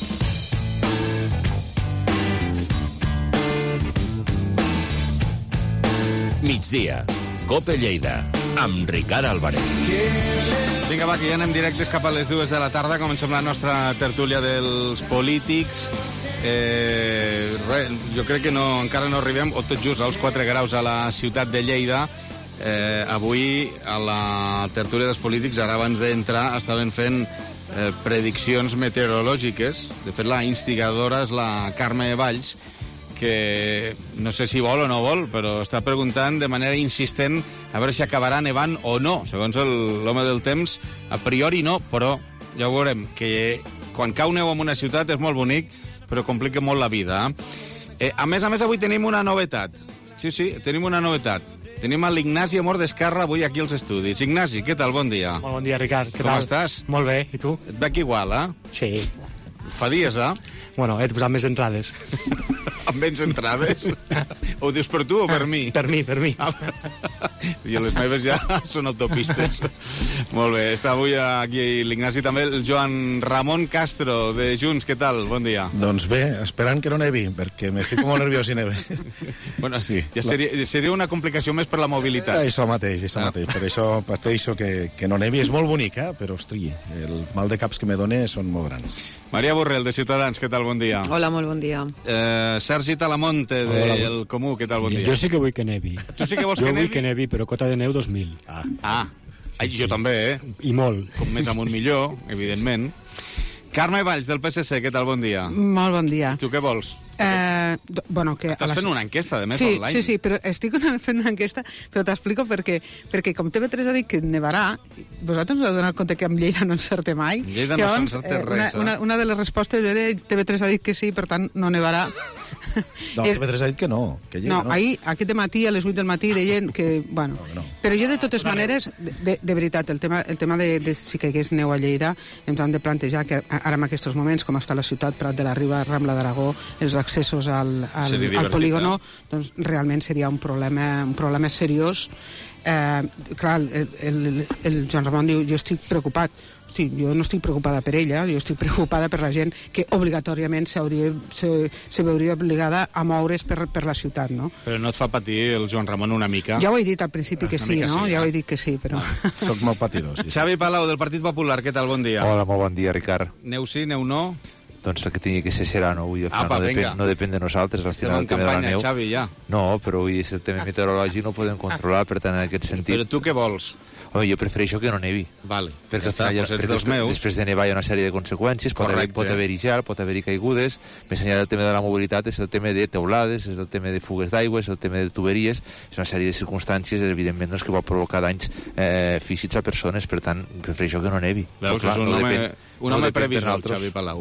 Migdia, COPE Lleida, amb Ricard Álvarez. Vinga, va, que ja anem directes cap a les 2 de la tarda. Comencem la nostra tertúlia dels polítics. Jo crec que encara no arribem, o tot just als 4 graus a la ciutat de Lleida. Avui, a la tertúlia dels polítics, ara abans d'entrar, estaven fent prediccions meteorològiques. De fet, la instigadora és la Carme Valls, que no sé si vol o no vol, però està preguntant de manera insistent a veure si acabarà nevant o no. Segons l'home del temps, a priori no, però ja ho veurem, que quan cau neu en una ciutat és molt bonic, però complica molt la vida. A més, avui tenim una novetat. Sí, tenim una novetat. Tenim l'Ignasi Amor d'Esquerra avui aquí als estudis. Ignasi, què tal? Bon dia. Molt bon dia, Ricard. Com estàs? Molt bé, i tu? Et veig igual, Sí. Fa dies, Bueno, he posat més entrades. Amb menys entrades? Ho dius per tu o per mi? Per mi. I les meves ja són autopistes. Molt bé, està avui aquí l'Ignasi, també el Joan Ramon Castro, de Junts. Què tal? Bon dia. Doncs bé, esperant que no nevi, perquè me fico molt nerviós si neve. Bueno, sí, ja seria una complicació més per la mobilitat. Això mateix. Per això pateixo que no nevi. És molt bonic, però, ostri, el mal de caps que me dona són molt grans. Maria Borrell, de Ciutadans, què tal? Bon dia. Hola, molt bon dia. Sergi Talamonte, del Comú, què tal? Bon dia. Jo sí que vull que nevi. Tu sí que vols que nevi? Jo vull que nevi, però cota de neu 2000. Jo també, I molt. Com més amunt millor, evidentment. Carme Valls, del PSC, què tal? Bon dia. Molt bon dia. Tu què vols? Estàs fent una enquesta, de més, sí, online. Sí, però estic fent una enquesta, però t'explico perquè com TV3 ha dit que nevarà, vosaltres us heu donat compte que amb Lleida no encerta mai? Lleida no s'encerta res, una de les respostes era TV3 ha dit que sí, per tant no nevarà. No, TV3 ha dit que no. Que no, ahir, aquest matí, a les 8 del matí, deien que, bueno... No. Però jo, de totes maneres, de veritat, el tema de si caigués neu a Lleida, ens hem de plantejar que ara en aquests moments, com està la ciutat, Prat de la Riba, Rambla d'Aragó, els accessos al polígono, doncs realment seria un problema seriós. Clar, el Joan Ramon diu, jo estic preocupat. Hosti, jo no estic preocupada per ella, jo estic preocupada per la gent que obligatòriament se veuria obligada a moure's per la ciutat, no? Però no et fa patir el Joan Ramon una mica? Ja ho he dit al principi que sí, no? Ja ho he dit que sí, però... Soc molt patidor, sí. Xavi Palau, del Partit Popular, què tal? Bon dia. Hola, molt bon dia, Ricard. Neu sí, neu no? Doncs el que tingui que ser serà, no? Vull dir, no depèn de nosaltres. Estem en campanya, Xavi, ja. No, però vull dir, el tema meteorològic no podem controlar, per tant, en aquest sentit... Però tu què vols? Home, jo prefereixo que no nevi. Vale. Perquè després de nevar hi ha una sèrie de conseqüències, pot haver-hi gel, pot haver-hi caigudes, més enllà del tema de la mobilitat és el tema de teulades, és el tema de fugues d'aigua, és el tema de tuberies, és una sèrie de circumstàncies, evidentment, que pot provocar danys físics a persones, per tant, prefereixo que no nevi. Veus, és un home previsor, Xavi Palau.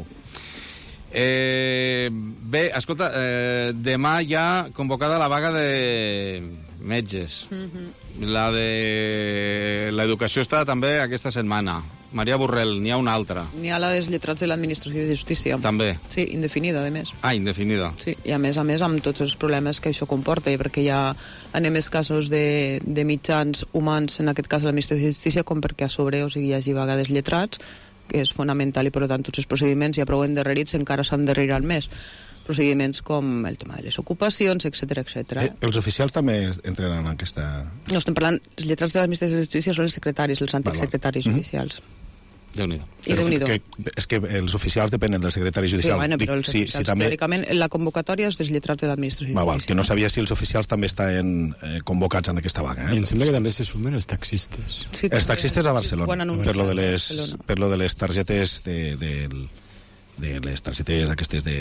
Bé, escolta, demà hi ha convocada la vaga de metges. La de l'educació està també aquesta setmana. Maria Borrell, n'hi ha una altra. N'hi ha la dels lletrats de l'Administració de Justícia. També? Sí, indefinida, a més. Ah, indefinida. Sí, i a més, amb tots els problemes que això comporta, perquè hi ha més casos de mitjans humans, en aquest cas a l'Administració de Justícia, com perquè a sobre hi hagi vaga dels lletrats, que és fonamental, i per tant tots els procediments ja prou endarrerits encara s'endarreriran més. Procediments com el tema de les ocupacions, etc. Els oficials també entren en aquesta... No, estem parlant, els lletrats de l'Administració de Justícia són els secretaris, els antics secretaris oficials. Déu-n'hi-do. És que els oficials depenen del secretari judicial. Sí, bueno, però els oficials, teòricament, la convocatòria és dels lletrats de l'Administració judicial. Que no sabia si els oficials també estaven convocats en aquesta vaga. I em sembla que també se sumen els taxistes. Sí, els taxistes a Barcelona, per lo de les targetes de les targetes aquestes de...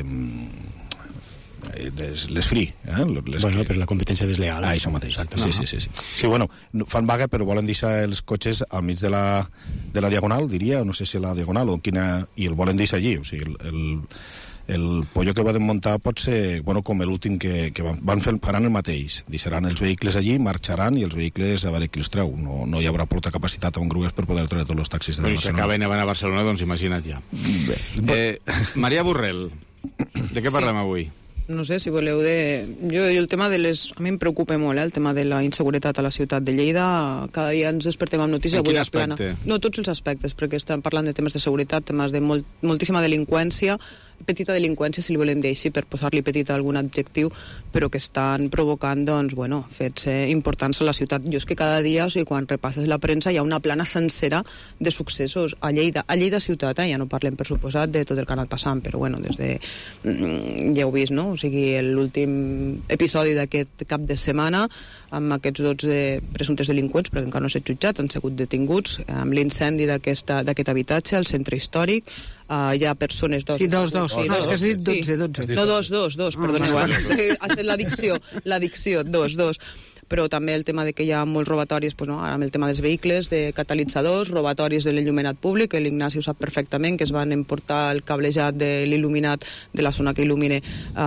les free, per la competència desleal. Això mateix. Sí, bueno, fan vaga però volen deixar els cotxes al mig de la Diagonal, diria, no sé si la Diagonal o quina, i el volen deixar allí. O sigui, el pollo que van muntar pot ser, com l'últim que faran el mateix. Deixaran els vehicles allí, marxaran, i els vehicles a veure qui els treu. No hi haurà prou capacitat amb grues per poder treure tots els taxis de Barcelona. Però si acaba nevant a Barcelona, doncs imagina't ja. Maria Borrell, de què parlem avui? No sé, si voleu Jo el tema de les... A mi em preocupa molt, el tema de la inseguretat a la ciutat de Lleida. Cada dia ens despertem amb notícia. En quin aspecte? No, tots els aspectes, perquè estem parlant de temes de seguretat, temes de moltíssima delinqüència, petita delinqüència, si li volem dir així, per posar-li petita algun adjectiu, però que estan provocant, fets importants a la ciutat. Jo és que cada dia, quan repasses la premsa, hi ha una plana sencera de successos a Lleida ciutat, ja no parlem, per suposat, de tot el que ha anat passant, però des de... ja heu vist, no? O sigui, l'últim episodi d'aquest cap de setmana, amb aquests 12 presumptes delinqüents, perquè encara no s'ha jutjat, han sigut detinguts, amb l'incendi d'aquest habitatge al centre històric. Hi ha persones... Sí, dos. No, és que has dit 12. No, dos, perdoneu. Ha estat l'addicció, dos. Però també el tema de que hi ha molts robatoris, amb el tema dels vehicles, de catalitzadors, robatoris de l'il·luminat públic, que l'Ignasi ho sap perfectament, que es van emportar el cablejat de l'il·luminat de la zona que il·lumina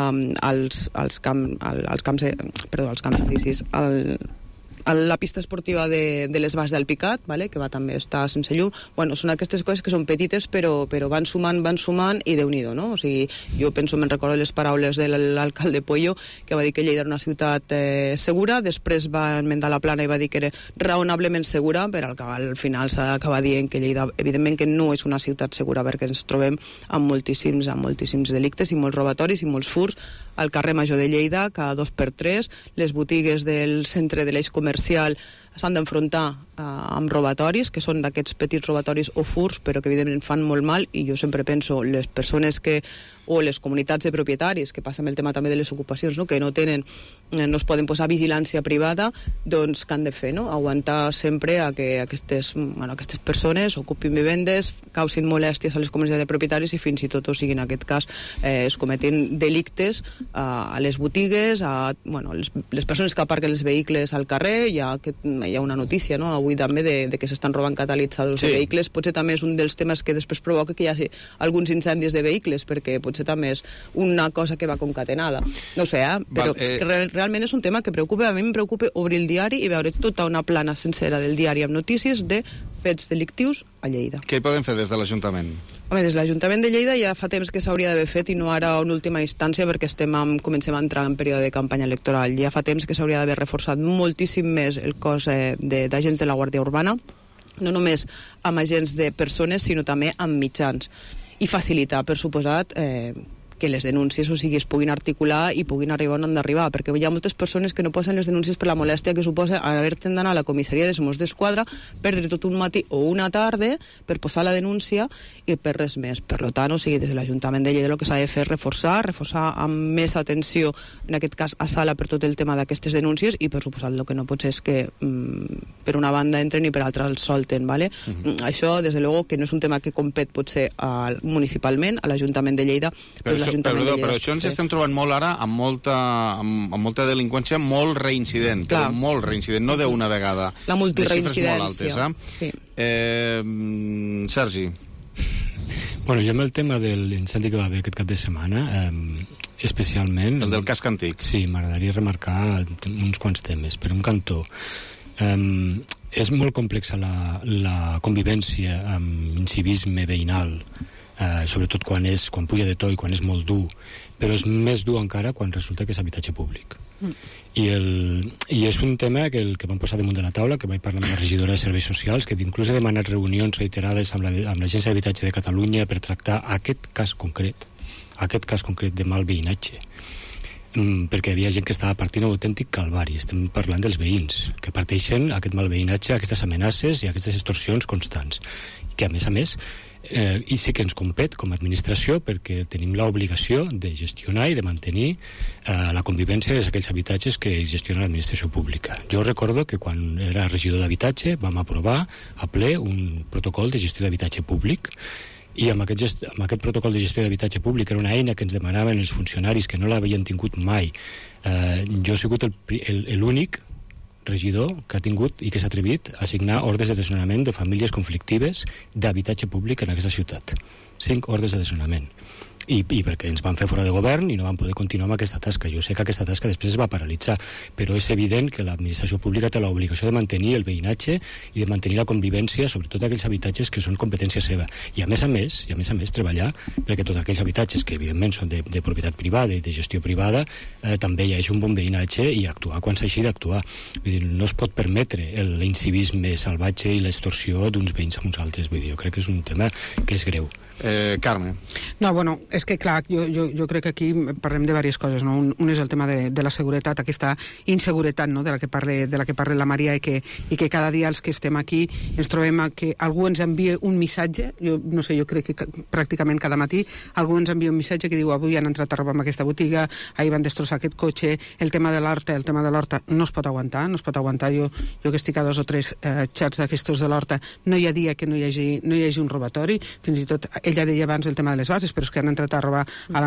als camps bicis, la pista esportiva de les Valls del Picat, que va també estar sense llum. Són aquestes coses que són petites, però van sumant i Déu-n'hi-do, no? O sigui, jo penso, me'n recordo les paraules de l'alcalde Pueyo, que va dir que Lleida era una ciutat segura, després va enmendar la plana i va dir que era raonablement segura, però al final s'ha d'acabar dient que Lleida, evidentment que no és una ciutat segura, perquè ens trobem amb moltíssims delictes i molts robatoris i molts furts al carrer Major de Lleida, cada 2 per 3, les botigues del centre de l'eix comercial s'han d'enfrontar amb robatoris, que són d'aquests petits robatoris o furs, però que evidentment fan molt mal, i jo sempre penso, les persones o les comunitats de propietaris, que passa amb el tema també de les ocupacions, no? Que no es poden posar vigilància privada, doncs què han de fer, no? Aguantar sempre a que aquestes persones ocupin vivendes, causin molèsties a les comunitats de propietaris i fins i tot, o sigui, en aquest cas, es cometen delictes a les botigues, a les persones que aparquen els vehicles al carrer. Hi ha una notícia, no?, avui també de que s'estan robant catalitzadors de vehicles. Potser també és un dels temes que després provoca que hi hagi alguns incendis de vehicles, perquè potser també és una cosa que va concatenada. No sé, però realment és un tema que preocupa. A mi em preocupa obrir el diari i veure tota una plana sencera del diari amb notícies de fets delictius a Lleida. Què hi podem fer des de l'Ajuntament? Home, des de l'Ajuntament de Lleida ja fa temps que s'hauria d'haver fet, i no ara en última instància, perquè comencem a entrar en període de campanya electoral. Ja fa temps que s'hauria d'haver reforçat moltíssim més el cos d'agents de la Guàrdia Urbana, no només amb agents de persones, sinó també amb mitjans. I facilitar, per suposat, que les denúncies, o sigui, es puguin articular i puguin arribar on han d'arribar, perquè hi ha moltes persones que no posen les denúncies per la molèstia que suposa haver-te'n d'anar a la comissaria de Mossos d'Esquadra, perdre tot un matí o una tarda per posar la denúncia i per res més. Per tant, o sigui, des de l'Ajuntament de Lleida el que s'ha de fer és reforçar amb més atenció, en aquest cas a sala, per tot el tema d'aquestes denúncies, i per suposat el que no pot ser és que per una banda entren i per altra els solten, ¿vale? Això, des de luego, que no és un tema que compet potser municipalment, a l'Ajuntament de Lleida, però això ens estem trobant molt ara amb molta delinqüència molt reincident, però molt reincident, no d'una vegada. La multireincidència. De xifres molt altes, Sí. Sergi. Bueno, jo amb el tema de l'incendi que va haver aquest cap de setmana, especialment... El del casc antic. Sí, m'agradaria remarcar uns quants temes. Per un cantó, és molt complexa la convivència amb incivisme veïnal, sobretot quan puja de to i quan és molt dur, però és més dur encara quan resulta que és habitatge públic. I és un tema que vam posar damunt de la taula, que vaig parlar amb la regidora de Serveis Socials, que inclús he demanat reunions reiterades amb l'Agència d'Habitatge de Catalunya per tractar aquest cas concret de mal veïnatge, perquè hi havia gent que estava partint un autèntic calvari. Estem parlant dels veïns que parteixen aquest mal veïnatge, aquestes amenaces i aquestes extorsions constants, que a més i sí que ens compet com a administració, perquè tenim l'obligació de gestionar i de mantenir la convivència d'aquells habitatges que gestiona l'administració pública. Jo recordo que quan era regidor d'habitatge vam aprovar a ple un protocol de gestió d'habitatge públic, i amb aquest protocol de gestió d'habitatge públic era una eina que ens demanaven els funcionaris que no l'havien tingut mai. Jo he sigut l'únic regidor que ha tingut i que s'ha atrevit a signar ordres de desnonament de famílies conflictives d'habitatge públic en aquesta ciutat. 5 ordres de desnonament. I perquè ens van fer fora de govern i no vam poder continuar amb aquesta tasca. Jo sé que aquesta tasca després es va paralitzar, però és evident que l'administració pública té l'obligació de mantenir el veïnatge i de mantenir la convivència, sobretot aquells habitatges que són competència seva. I a més a més treballar perquè tots aquells habitatges que evidentment són de propietat privada i de gestió privada també hi hagi un bon veïnatge i actuar quan s'hagi d'actuar. Vull dir, no es pot permetre l'incivisme salvatge i l'extorsió d'uns veïns amb uns altres. Vull dir, jo crec que és un tema que és greu. Carme. No, bueno, és que clar, jo crec que aquí parlem de diverses coses, no? Un és el tema de la seguretat, aquesta inseguretat, no?, de la que parla la Maria, i que cada dia els que estem aquí ens trobem que algú ens envia un missatge, jo no sé, jo crec que pràcticament cada matí algú ens envia un missatge que diu avui han entrat a robar en aquesta botiga, ahir van destrossar aquest cotxe, el tema de l'horta no es pot aguantar, jo que estic a 2 o 3 xats d'aquestos de l'horta, no hi ha dia que no hi hagi un robatori, fins i tot ella deia abans el tema de les bases, però és que han entrat a robar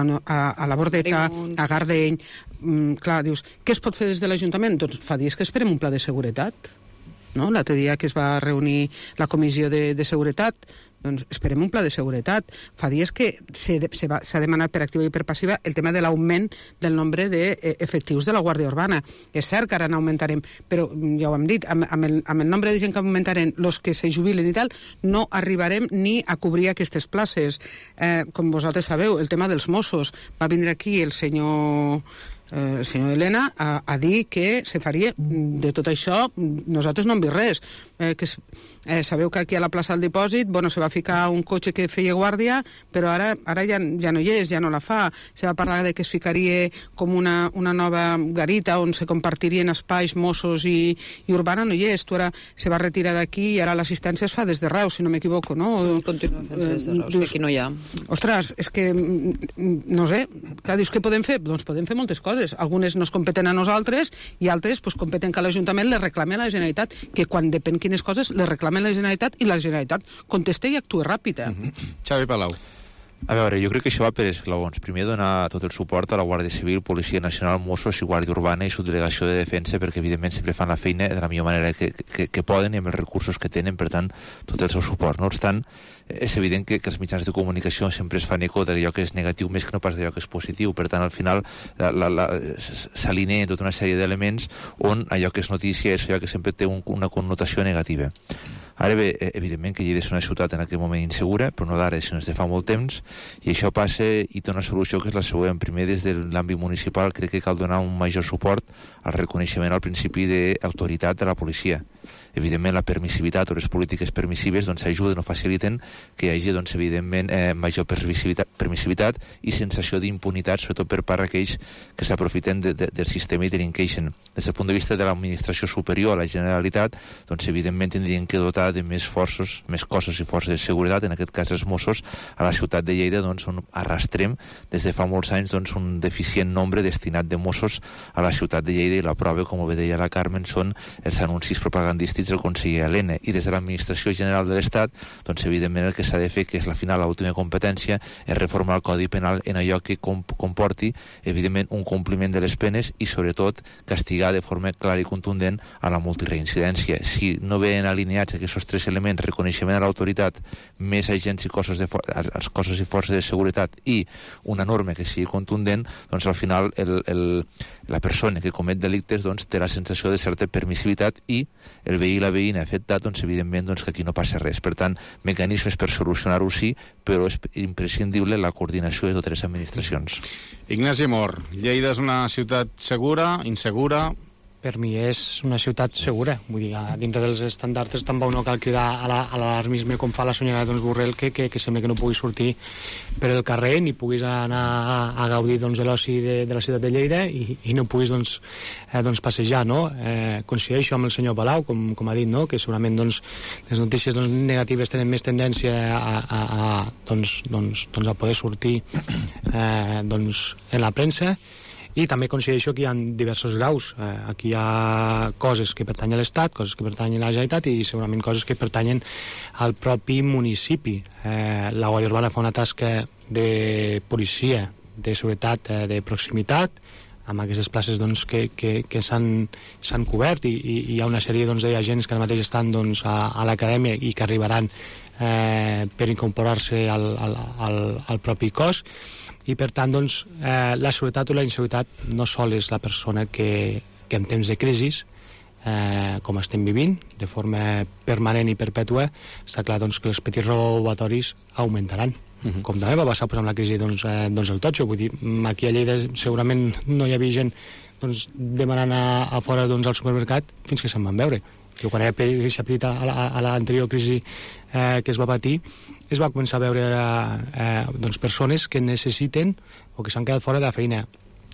a la Bordeta, a Gardeny. Clar, dius, què es pot fer des de l'Ajuntament? Doncs fa dies que esperem un pla de seguretat, no? L'altre dia que es va reunir la comissió de seguretat, doncs esperem un pla de seguretat. Fa dies que s'ha demanat per activa i per passiva el tema de l'augment del nombre d'efectius de la Guàrdia Urbana. És cert que ara n'augmentarem, però ja ho hem dit, amb el nombre de gent que augmentarem, els que se jubilen i tal, no arribarem ni a cobrir aquestes places. Com vosaltres sabeu, el tema dels Mossos. Va vindre aquí el senyor Elena a dir que se faria de tot això. Nosaltres no hem vist res. sabeu que aquí a la plaça del Dipòsit se va ficar un cotxe que feia guàrdia, però ara ja no hi és, ja no la fa. Se va parlar de que es ficaria com una nova garita on se compartirien espais Mossos i Urbana, no hi és. Tu ara se va retirar d'aquí i ara l'assistència es fa des de Reus, si no m'equivoco, no? Continua fent-se des de Reus, que aquí no hi ha. Ostres, és que, no sé, dius què podem fer? Doncs podem fer moltes coses. Algunes no es competen a nosaltres i altres competen que l'Ajuntament les reclami a la Generalitat, que quan depèn quines coses les reclami a la Generalitat i la Generalitat contesta i actua ràpid. Xavi Palau. A veure, jo crec que això va per esglaons. Primer, donar tot el suport a la Guàrdia Civil, Policia Nacional, Mossos i Guàrdia Urbana i Subdelegació de Defensa, perquè evidentment sempre fan la feina de la millor manera que poden i amb els recursos que tenen, per tant, tot el seu suport. No obstant, és evident que els mitjans de comunicació sempre es fan eco d'allò que és negatiu més que no pas d'allò que és positiu. Per tant, al final s'alineen tota una sèrie d'elements on allò que és notícia és allò que sempre té una connotació negativa. Ara bé, evidentment que Lleida és una ciutat en aquest moment insegura, però no d'ara, sinó des de fa molt temps, i això passa i té una solució que és la següent. Primer, des de l'àmbit municipal, crec que cal donar un major suport al reconeixement al principi d'autoritat de la policia. Evidentment, la permissivitat o les polítiques permissives s'ajuden o faciliten que hi hagi, evidentment, major permissivitat i sensació d'impunitat, sobretot per part d'aquells que s'aprofiten del sistema i delinqueixen. Des del punt de vista de l'administració superior a la Generalitat, evidentment tindrien que dotar de més forces, més cossos i forces de seguretat, en aquest cas els Mossos, a la ciutat de Lleida, on arrastrem des de fa molts anys un deficient nombre destinat de Mossos a la ciutat de Lleida, i la prova, com bé deia la Carmen, són els anuncis propagandístics del conseller Elena. I des de l'Administració General de l'Estat, evidentment el que s'ha de fer, que és la final, l'última competència, és reformar el Codi Penal en allò que comporti, evidentment, un compliment de les penes i, sobretot, castigar de forma clara i contundent a la multireincidència. Si no ven alineats aquests tres elements, reconeixement a l'autoritat, més agents i cossos i forces de seguretat i una norma que sigui contundent, al final la persona que comet delictes té la sensació de certa permissivitat i el veí i la veïna afectat, evidentment que aquí no passa res. Per tant, mecanismes per solucionar-ho sí, però és imprescindible la coordinació de totes les administracions. Ignasi Mor, Lleida és una ciutat segura, insegura? Per mi és una ciutat segura, vull dir, dintre dels estàndards tampoc no cal cridar a l'alarmisme com fa la senyora Borrell, que sembla que no puguis sortir per el carrer ni puguis anar a gaudir de l'oci de la ciutat de Lleida i no puguis passejar, no? Coincideixo amb el senyor Palau, com ha dit, no? Que segurament les notícies negatives tenen més tendència a poder sortir en la premsa. I també coincideixo que hi ha diversos graus. Aquí hi ha coses que pertanyen a l'Estat, coses que pertanyen a la Generalitat i segurament coses que pertanyen al propi municipi. La Guàrdia Urbana fa una tasca de policia, de seguretat, de proximitat, amb aquestes places que s'han cobert i hi ha una sèrie d'agents que ara mateix estan a l'acadèmia i que arribaran per incorporar-se al propi cos. I per tant la seguretat o la inseguretat no sol és la persona que en temps de crisi com estem vivint de forma permanent i perpètua, està clar que els petits robatoris augmentaran. Com també va passar amb la crisi del totxo. Vull dir, aquí a Lleida segurament no hi havia gent demanant a fora al supermercat fins que se'n van veure. Jo quan era petit a l'anterior crisi que es va patir, es va començar a veure persones que necessiten o que s'han quedat fora de la feina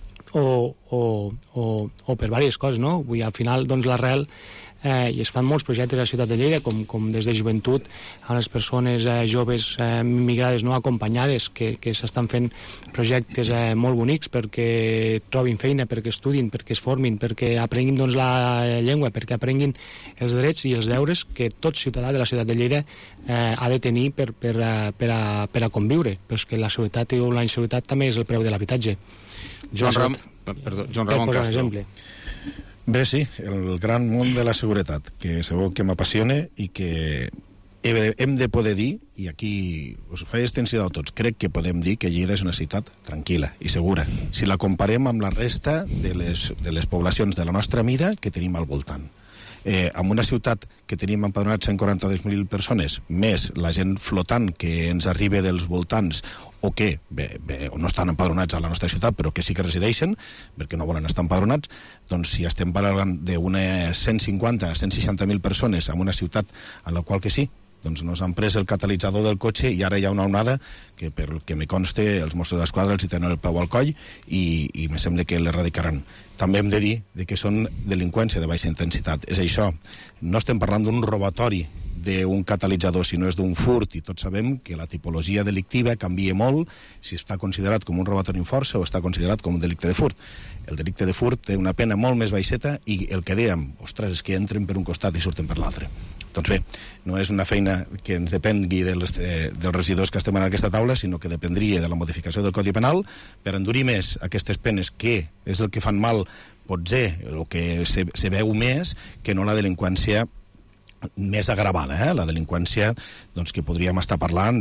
o per diverses coses, no? Vull dir, al final l'arrel i es fan molts projectes a la ciutat de Lleida com des de joventut a les persones joves migrades no acompanyades que s'estan fent projectes molt bonics perquè trobin feina, perquè estudin, perquè es formin, perquè aprenguin la llengua, perquè aprenguin els drets i els deures que tot ciutadà de la ciutat de Lleida ha de tenir per a conviure, però és que la seguretat o la inseguretat també és el preu de l'habitatge. Joan Ramon Castro. Bé, sí, el gran món de la seguretat, que sabeu que m'apassiona i que hem de poder dir, i aquí us faig extensió a tots, crec que podem dir que Lleida és una ciutat tranquil·la i segura, si la comparem amb la resta de les poblacions de la nostra mida que tenim al voltant. en una ciutat que tenim empadronats 142.000 persones, més la gent flotant que ens arriba dels voltants, o que no estan empadronats a la nostra ciutat, però que sí que resideixen, perquè no volen estar empadronats, doncs si estem parlant d'unes 150 a 160.000 persones en una ciutat en la qual que sí, doncs nos han pres el catalitzador del cotxe i ara hi ha una onada que, per el que me conste, els Mossos d'Esquadra els hi tenen el peu al coll i me sembla que l'erradicaran. També hem de dir que són delinqüència de baixa intensitat. És això, no estem parlant d'un robatori d'un catalitzador, sinó és d'un furt, i tots sabem que la tipologia delictiva canvia molt si està considerat com un robatori amb força o està considerat com un delicte de furt. El delicte de furt té una pena molt més baixeta i el que dèiem, ostres, és que entren per un costat i surten per l'altre. Doncs bé, no és una feina que ens depengui dels regidors que estem en aquesta taula, sinó que dependria de la modificació del Codi Penal per endurir més aquestes penes, que és el que fan mal, potser, el que se veu més, que no la delinqüència més agravada, la delinqüència doncs, que podríem estar parlant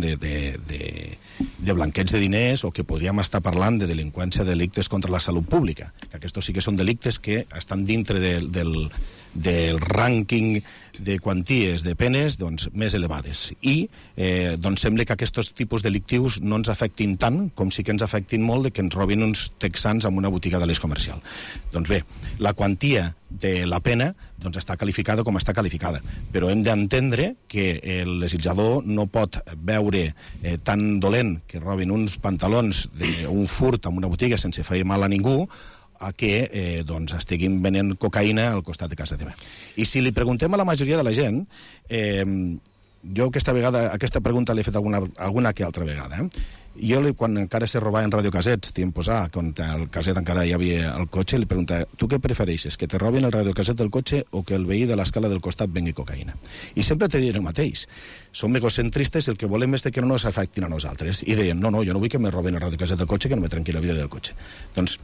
de blanqueig de diners o que podríem estar parlant de delinqüència de delictes contra la salut pública, que aquests sí que són delictes que estan dintre del rànquing de quanties de penes doncs, més elevades. I doncs sembla que aquests tipus delictius no ens afectin tant com sí que ens afectin molt de que ens robin uns texans en una botiga de l'eix comercial. Doncs bé, la quantia de la pena doncs, està qualificada com està qualificada, però hem d'entendre que el legislador no pot veure tan dolent que robin uns pantalons d'un furt en una botiga sense fer mal a ningú a que doncs, estiguin venent cocaïna al costat de casa teva. I si li preguntem a la majoria de la gent, jo aquesta pregunta l'he fet alguna que altra vegada, jo quan encara se robaven radiocasets, tiem posar, quan el caset encara hi havia al cotxe, li preguntava, tu què prefereixes, que te robin el radiocaset del cotxe o que el veí de l'escala del costat vengui cocaïna? I sempre te diuen el mateix. Som egocentristes i el que volem és que no ens afectin a nosaltres. I deien, no, jo no vull que me robin el radiocaset del cotxe, que no me trenqui la vida del cotxe. Doncs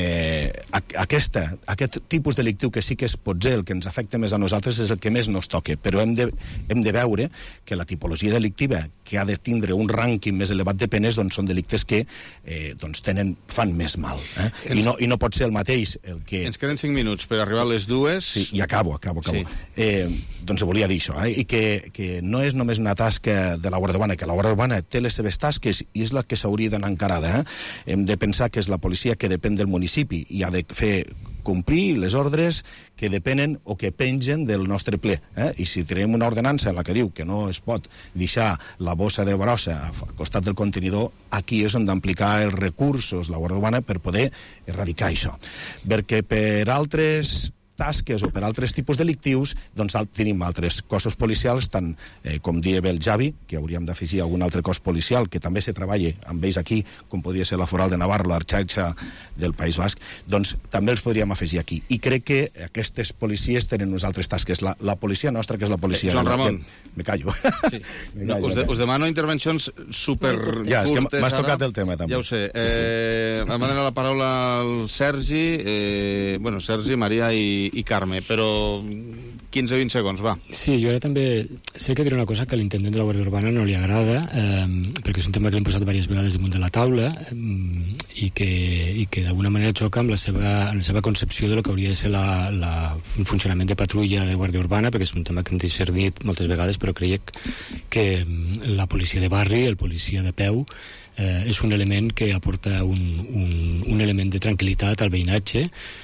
aquest tipus delictiu que sí que és potser el que ens afecta més a nosaltres és el que més nos toca, però hem de veure que la tipologia delictiva que ha de tindre un rànquing més elevat de penes doncs són delictes que doncs fan més mal. I no pot ser el mateix el que... Ens queden 5 minuts per arribar a les 2. Sí, i acabo. Sí. Doncs volia dir això, i que no és només una tasca de la Guàrdia Urbana, que la Guàrdia Urbana té les seves tasques i és la que s'hauria d'anar encarada. Hem de pensar que és la policia que depèn del municipi i ha de fer complir les ordres que depenen o que pengen del nostre ple. I si tenim una ordenança en la que diu que no es pot deixar la bossa de brossa al costat del contenidor, aquí és on d'aplicar els recursos la Guàrdia Urbana per poder erradicar això. Perquè per altres tasques o per altres tipus delictius, doncs tenim altres cossos policials, tant com deia el Javi, que hauríem d'afegir algun altre cos policial, que també se treballa amb ells aquí, com podria ser la Foral de Navarra, la xarxa del País Basc, doncs també els podríem afegir aquí. I crec que aquestes policies tenen unes altres tasques. La policia nostra, que és la policia... Joan Ramon. Me callo. Sí. Us demano intervencions super curtes. Ja, és que m'has tocat el tema, també. Ja ho sé. Em va donar la paraula al Sergi, Sergi, Maria i Carme, però 15-20 segons, va. Sí, jo ara també sé que diré una cosa que a l'intendent de la Guàrdia Urbana no li agrada, perquè és un tema que l'hem posat diverses vegades damunt de la taula i que d'alguna manera xoca amb la seva concepció de lo que hauria de ser un funcionament de patrulla de Guàrdia Urbana, perquè és un tema que hem discernit moltes vegades, però crec que la policia de barri, el policia de peu, és un element que aporta un element de tranquil·litat al veïnatge,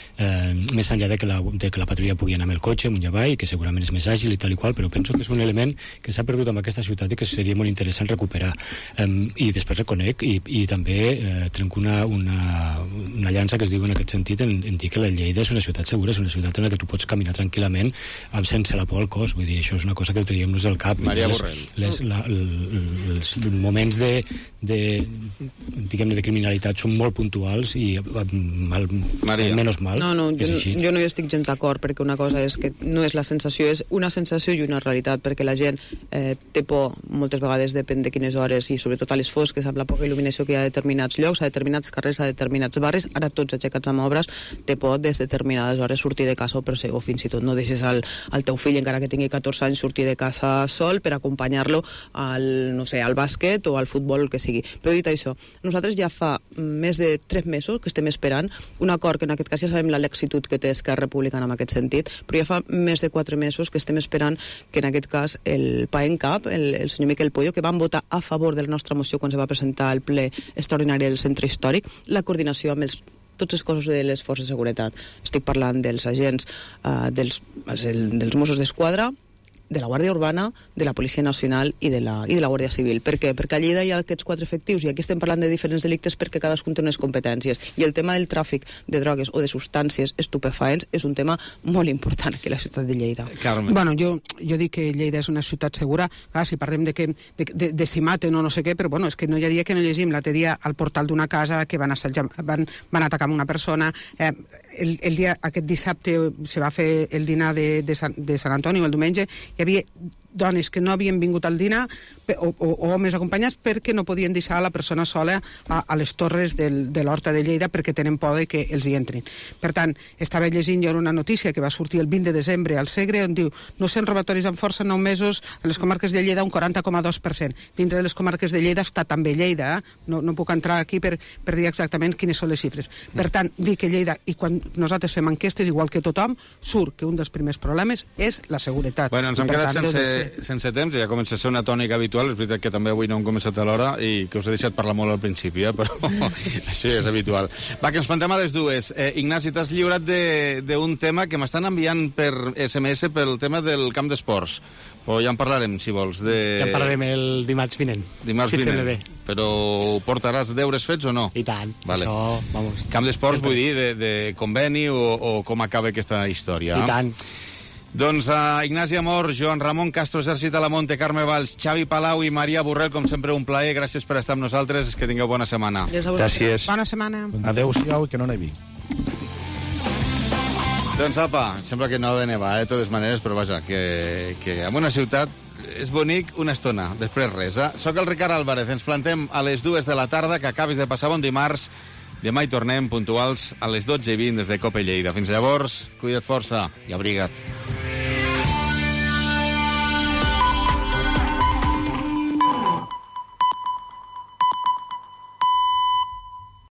més enllà de que la patrulla pugui anar amb el cotxe amunt i avall, que segurament és més àgil i tal i qual, però penso que és un element que s'ha perdut en aquesta ciutat i que seria molt interessant recuperar. I després reconec i també trenco una llança que es diu en aquest sentit en dir que la Lleida és una ciutat segura, és una ciutat en la que tu pots caminar tranquil·lament sense la por al cos. Vull dir, això és una cosa que el traiem-nos al cap. Maria Borrell. Els moments de criminalitat són molt puntuals i menys mal. No, jo no hi estic gens d'acord, perquè una cosa és que no és la sensació, és una sensació i una realitat, perquè la gent té por, moltes vegades depèn de quines hores, i sobretot a les fosques, amb la poca il·luminació que hi ha a determinats llocs, a determinats carrers, a determinats barris, ara tots aixecats amb obres, té por des de determinades hores sortir de casa o fins i tot no deixes al teu fill, encara que tingui 14 anys, sortir de casa sol per acompanyar-lo al bàsquet o al futbol, que sigui. Però dit això, nosaltres ja fa més de 3 mesos que estem esperant un acord, que en aquest cas ja sabem la lexitud que té Esquerra Republicana en aquest sentit, però ja fa més de 4 mesos que estem esperant que en aquest cas el PAENCAP, el senyor Miquel Pollo, que van votar a favor de la nostra moció quan se va presentar al ple extraordinari del centre històric, la coordinació amb tots els cossos de les forces de seguretat. Estic parlant dels agents dels Mossos d'Esquadra, de la Guàrdia Urbana, de la Policia Nacional i de la Guàrdia Civil. Per què? Perquè a Lleida hi ha aquests 4 efectius i aquí estem parlant de diferents delictes perquè cadascun té unes competències. I el tema del tràfic de drogues o de substàncies estupefaents és un tema molt important aquí a la ciutat de Lleida. Carme. Bueno, jo dic que Lleida és una ciutat segura. Clar, si parlem de si maten o no sé què, però bueno, és que no hi ha dia que no llegim. L'altre dia al portal d'una casa que van atacar una persona. Aquest dissabte se va fer el dinar de Sant Antoni, el diumenge, hi havia dones que no havien vingut al dinar o homes acompanyats perquè no podien deixar la persona sola a les torres de l'Horta de Lleida perquè tenen por de que els hi entrin. Per tant, estava llegint jo una notícia que va sortir el 20 de desembre al Segre on diu 900 robatoris amb força en 9 mesos a les comarques de Lleida, un 40,2%. Dintre de les comarques de Lleida està també Lleida, no puc entrar aquí per dir exactament quines són les xifres. Per tant, dir que Lleida, i quan nosaltres fem enquestes, igual que tothom, surt que un dels primers problemes és la seguretat. Bueno, ens hem quedat sense temps, ja comença a ser una tònica habitual, és veritat que també avui no hem començat a l'hora i que us he deixat parlar molt al principi, però això ja és habitual. Va, que ens plantem a les 2. Ignasi, t'has lliurat d'un tema que m'estan enviant per SMS pel tema del camp d'esports. O ja en parlarem, si vols. Ja en parlarem el dimarts vinent. Dimarts vinent. Però portaràs deures fets o no? I tant. Vale. Això, vamos. Camp d'esports, vull dir, de conveni o com acaba aquesta història. I tant. Doncs Ignasi Amor, Joan Ramon Castro, Exèrcit Alamonte, Carme Valls, Xavi Palau i Maria Borrell, com sempre un plaer. Gràcies per estar amb nosaltres, que tingueu bona setmana. Gràcies. Bona setmana. Adéu-siau i que no nevi. Doncs apa, sembla que no ha de nevar, de totes maneres, però vaja, que en una ciutat és bonic una estona, després res. Soc el Ricard Álvarez, ens plantem a les 2 de la tarda, que acabis de passar bon dimarts. Demà hi tornem puntuals a les 12:20 des de Cope Lleida. Fins llavors, cuida't força i abriga't.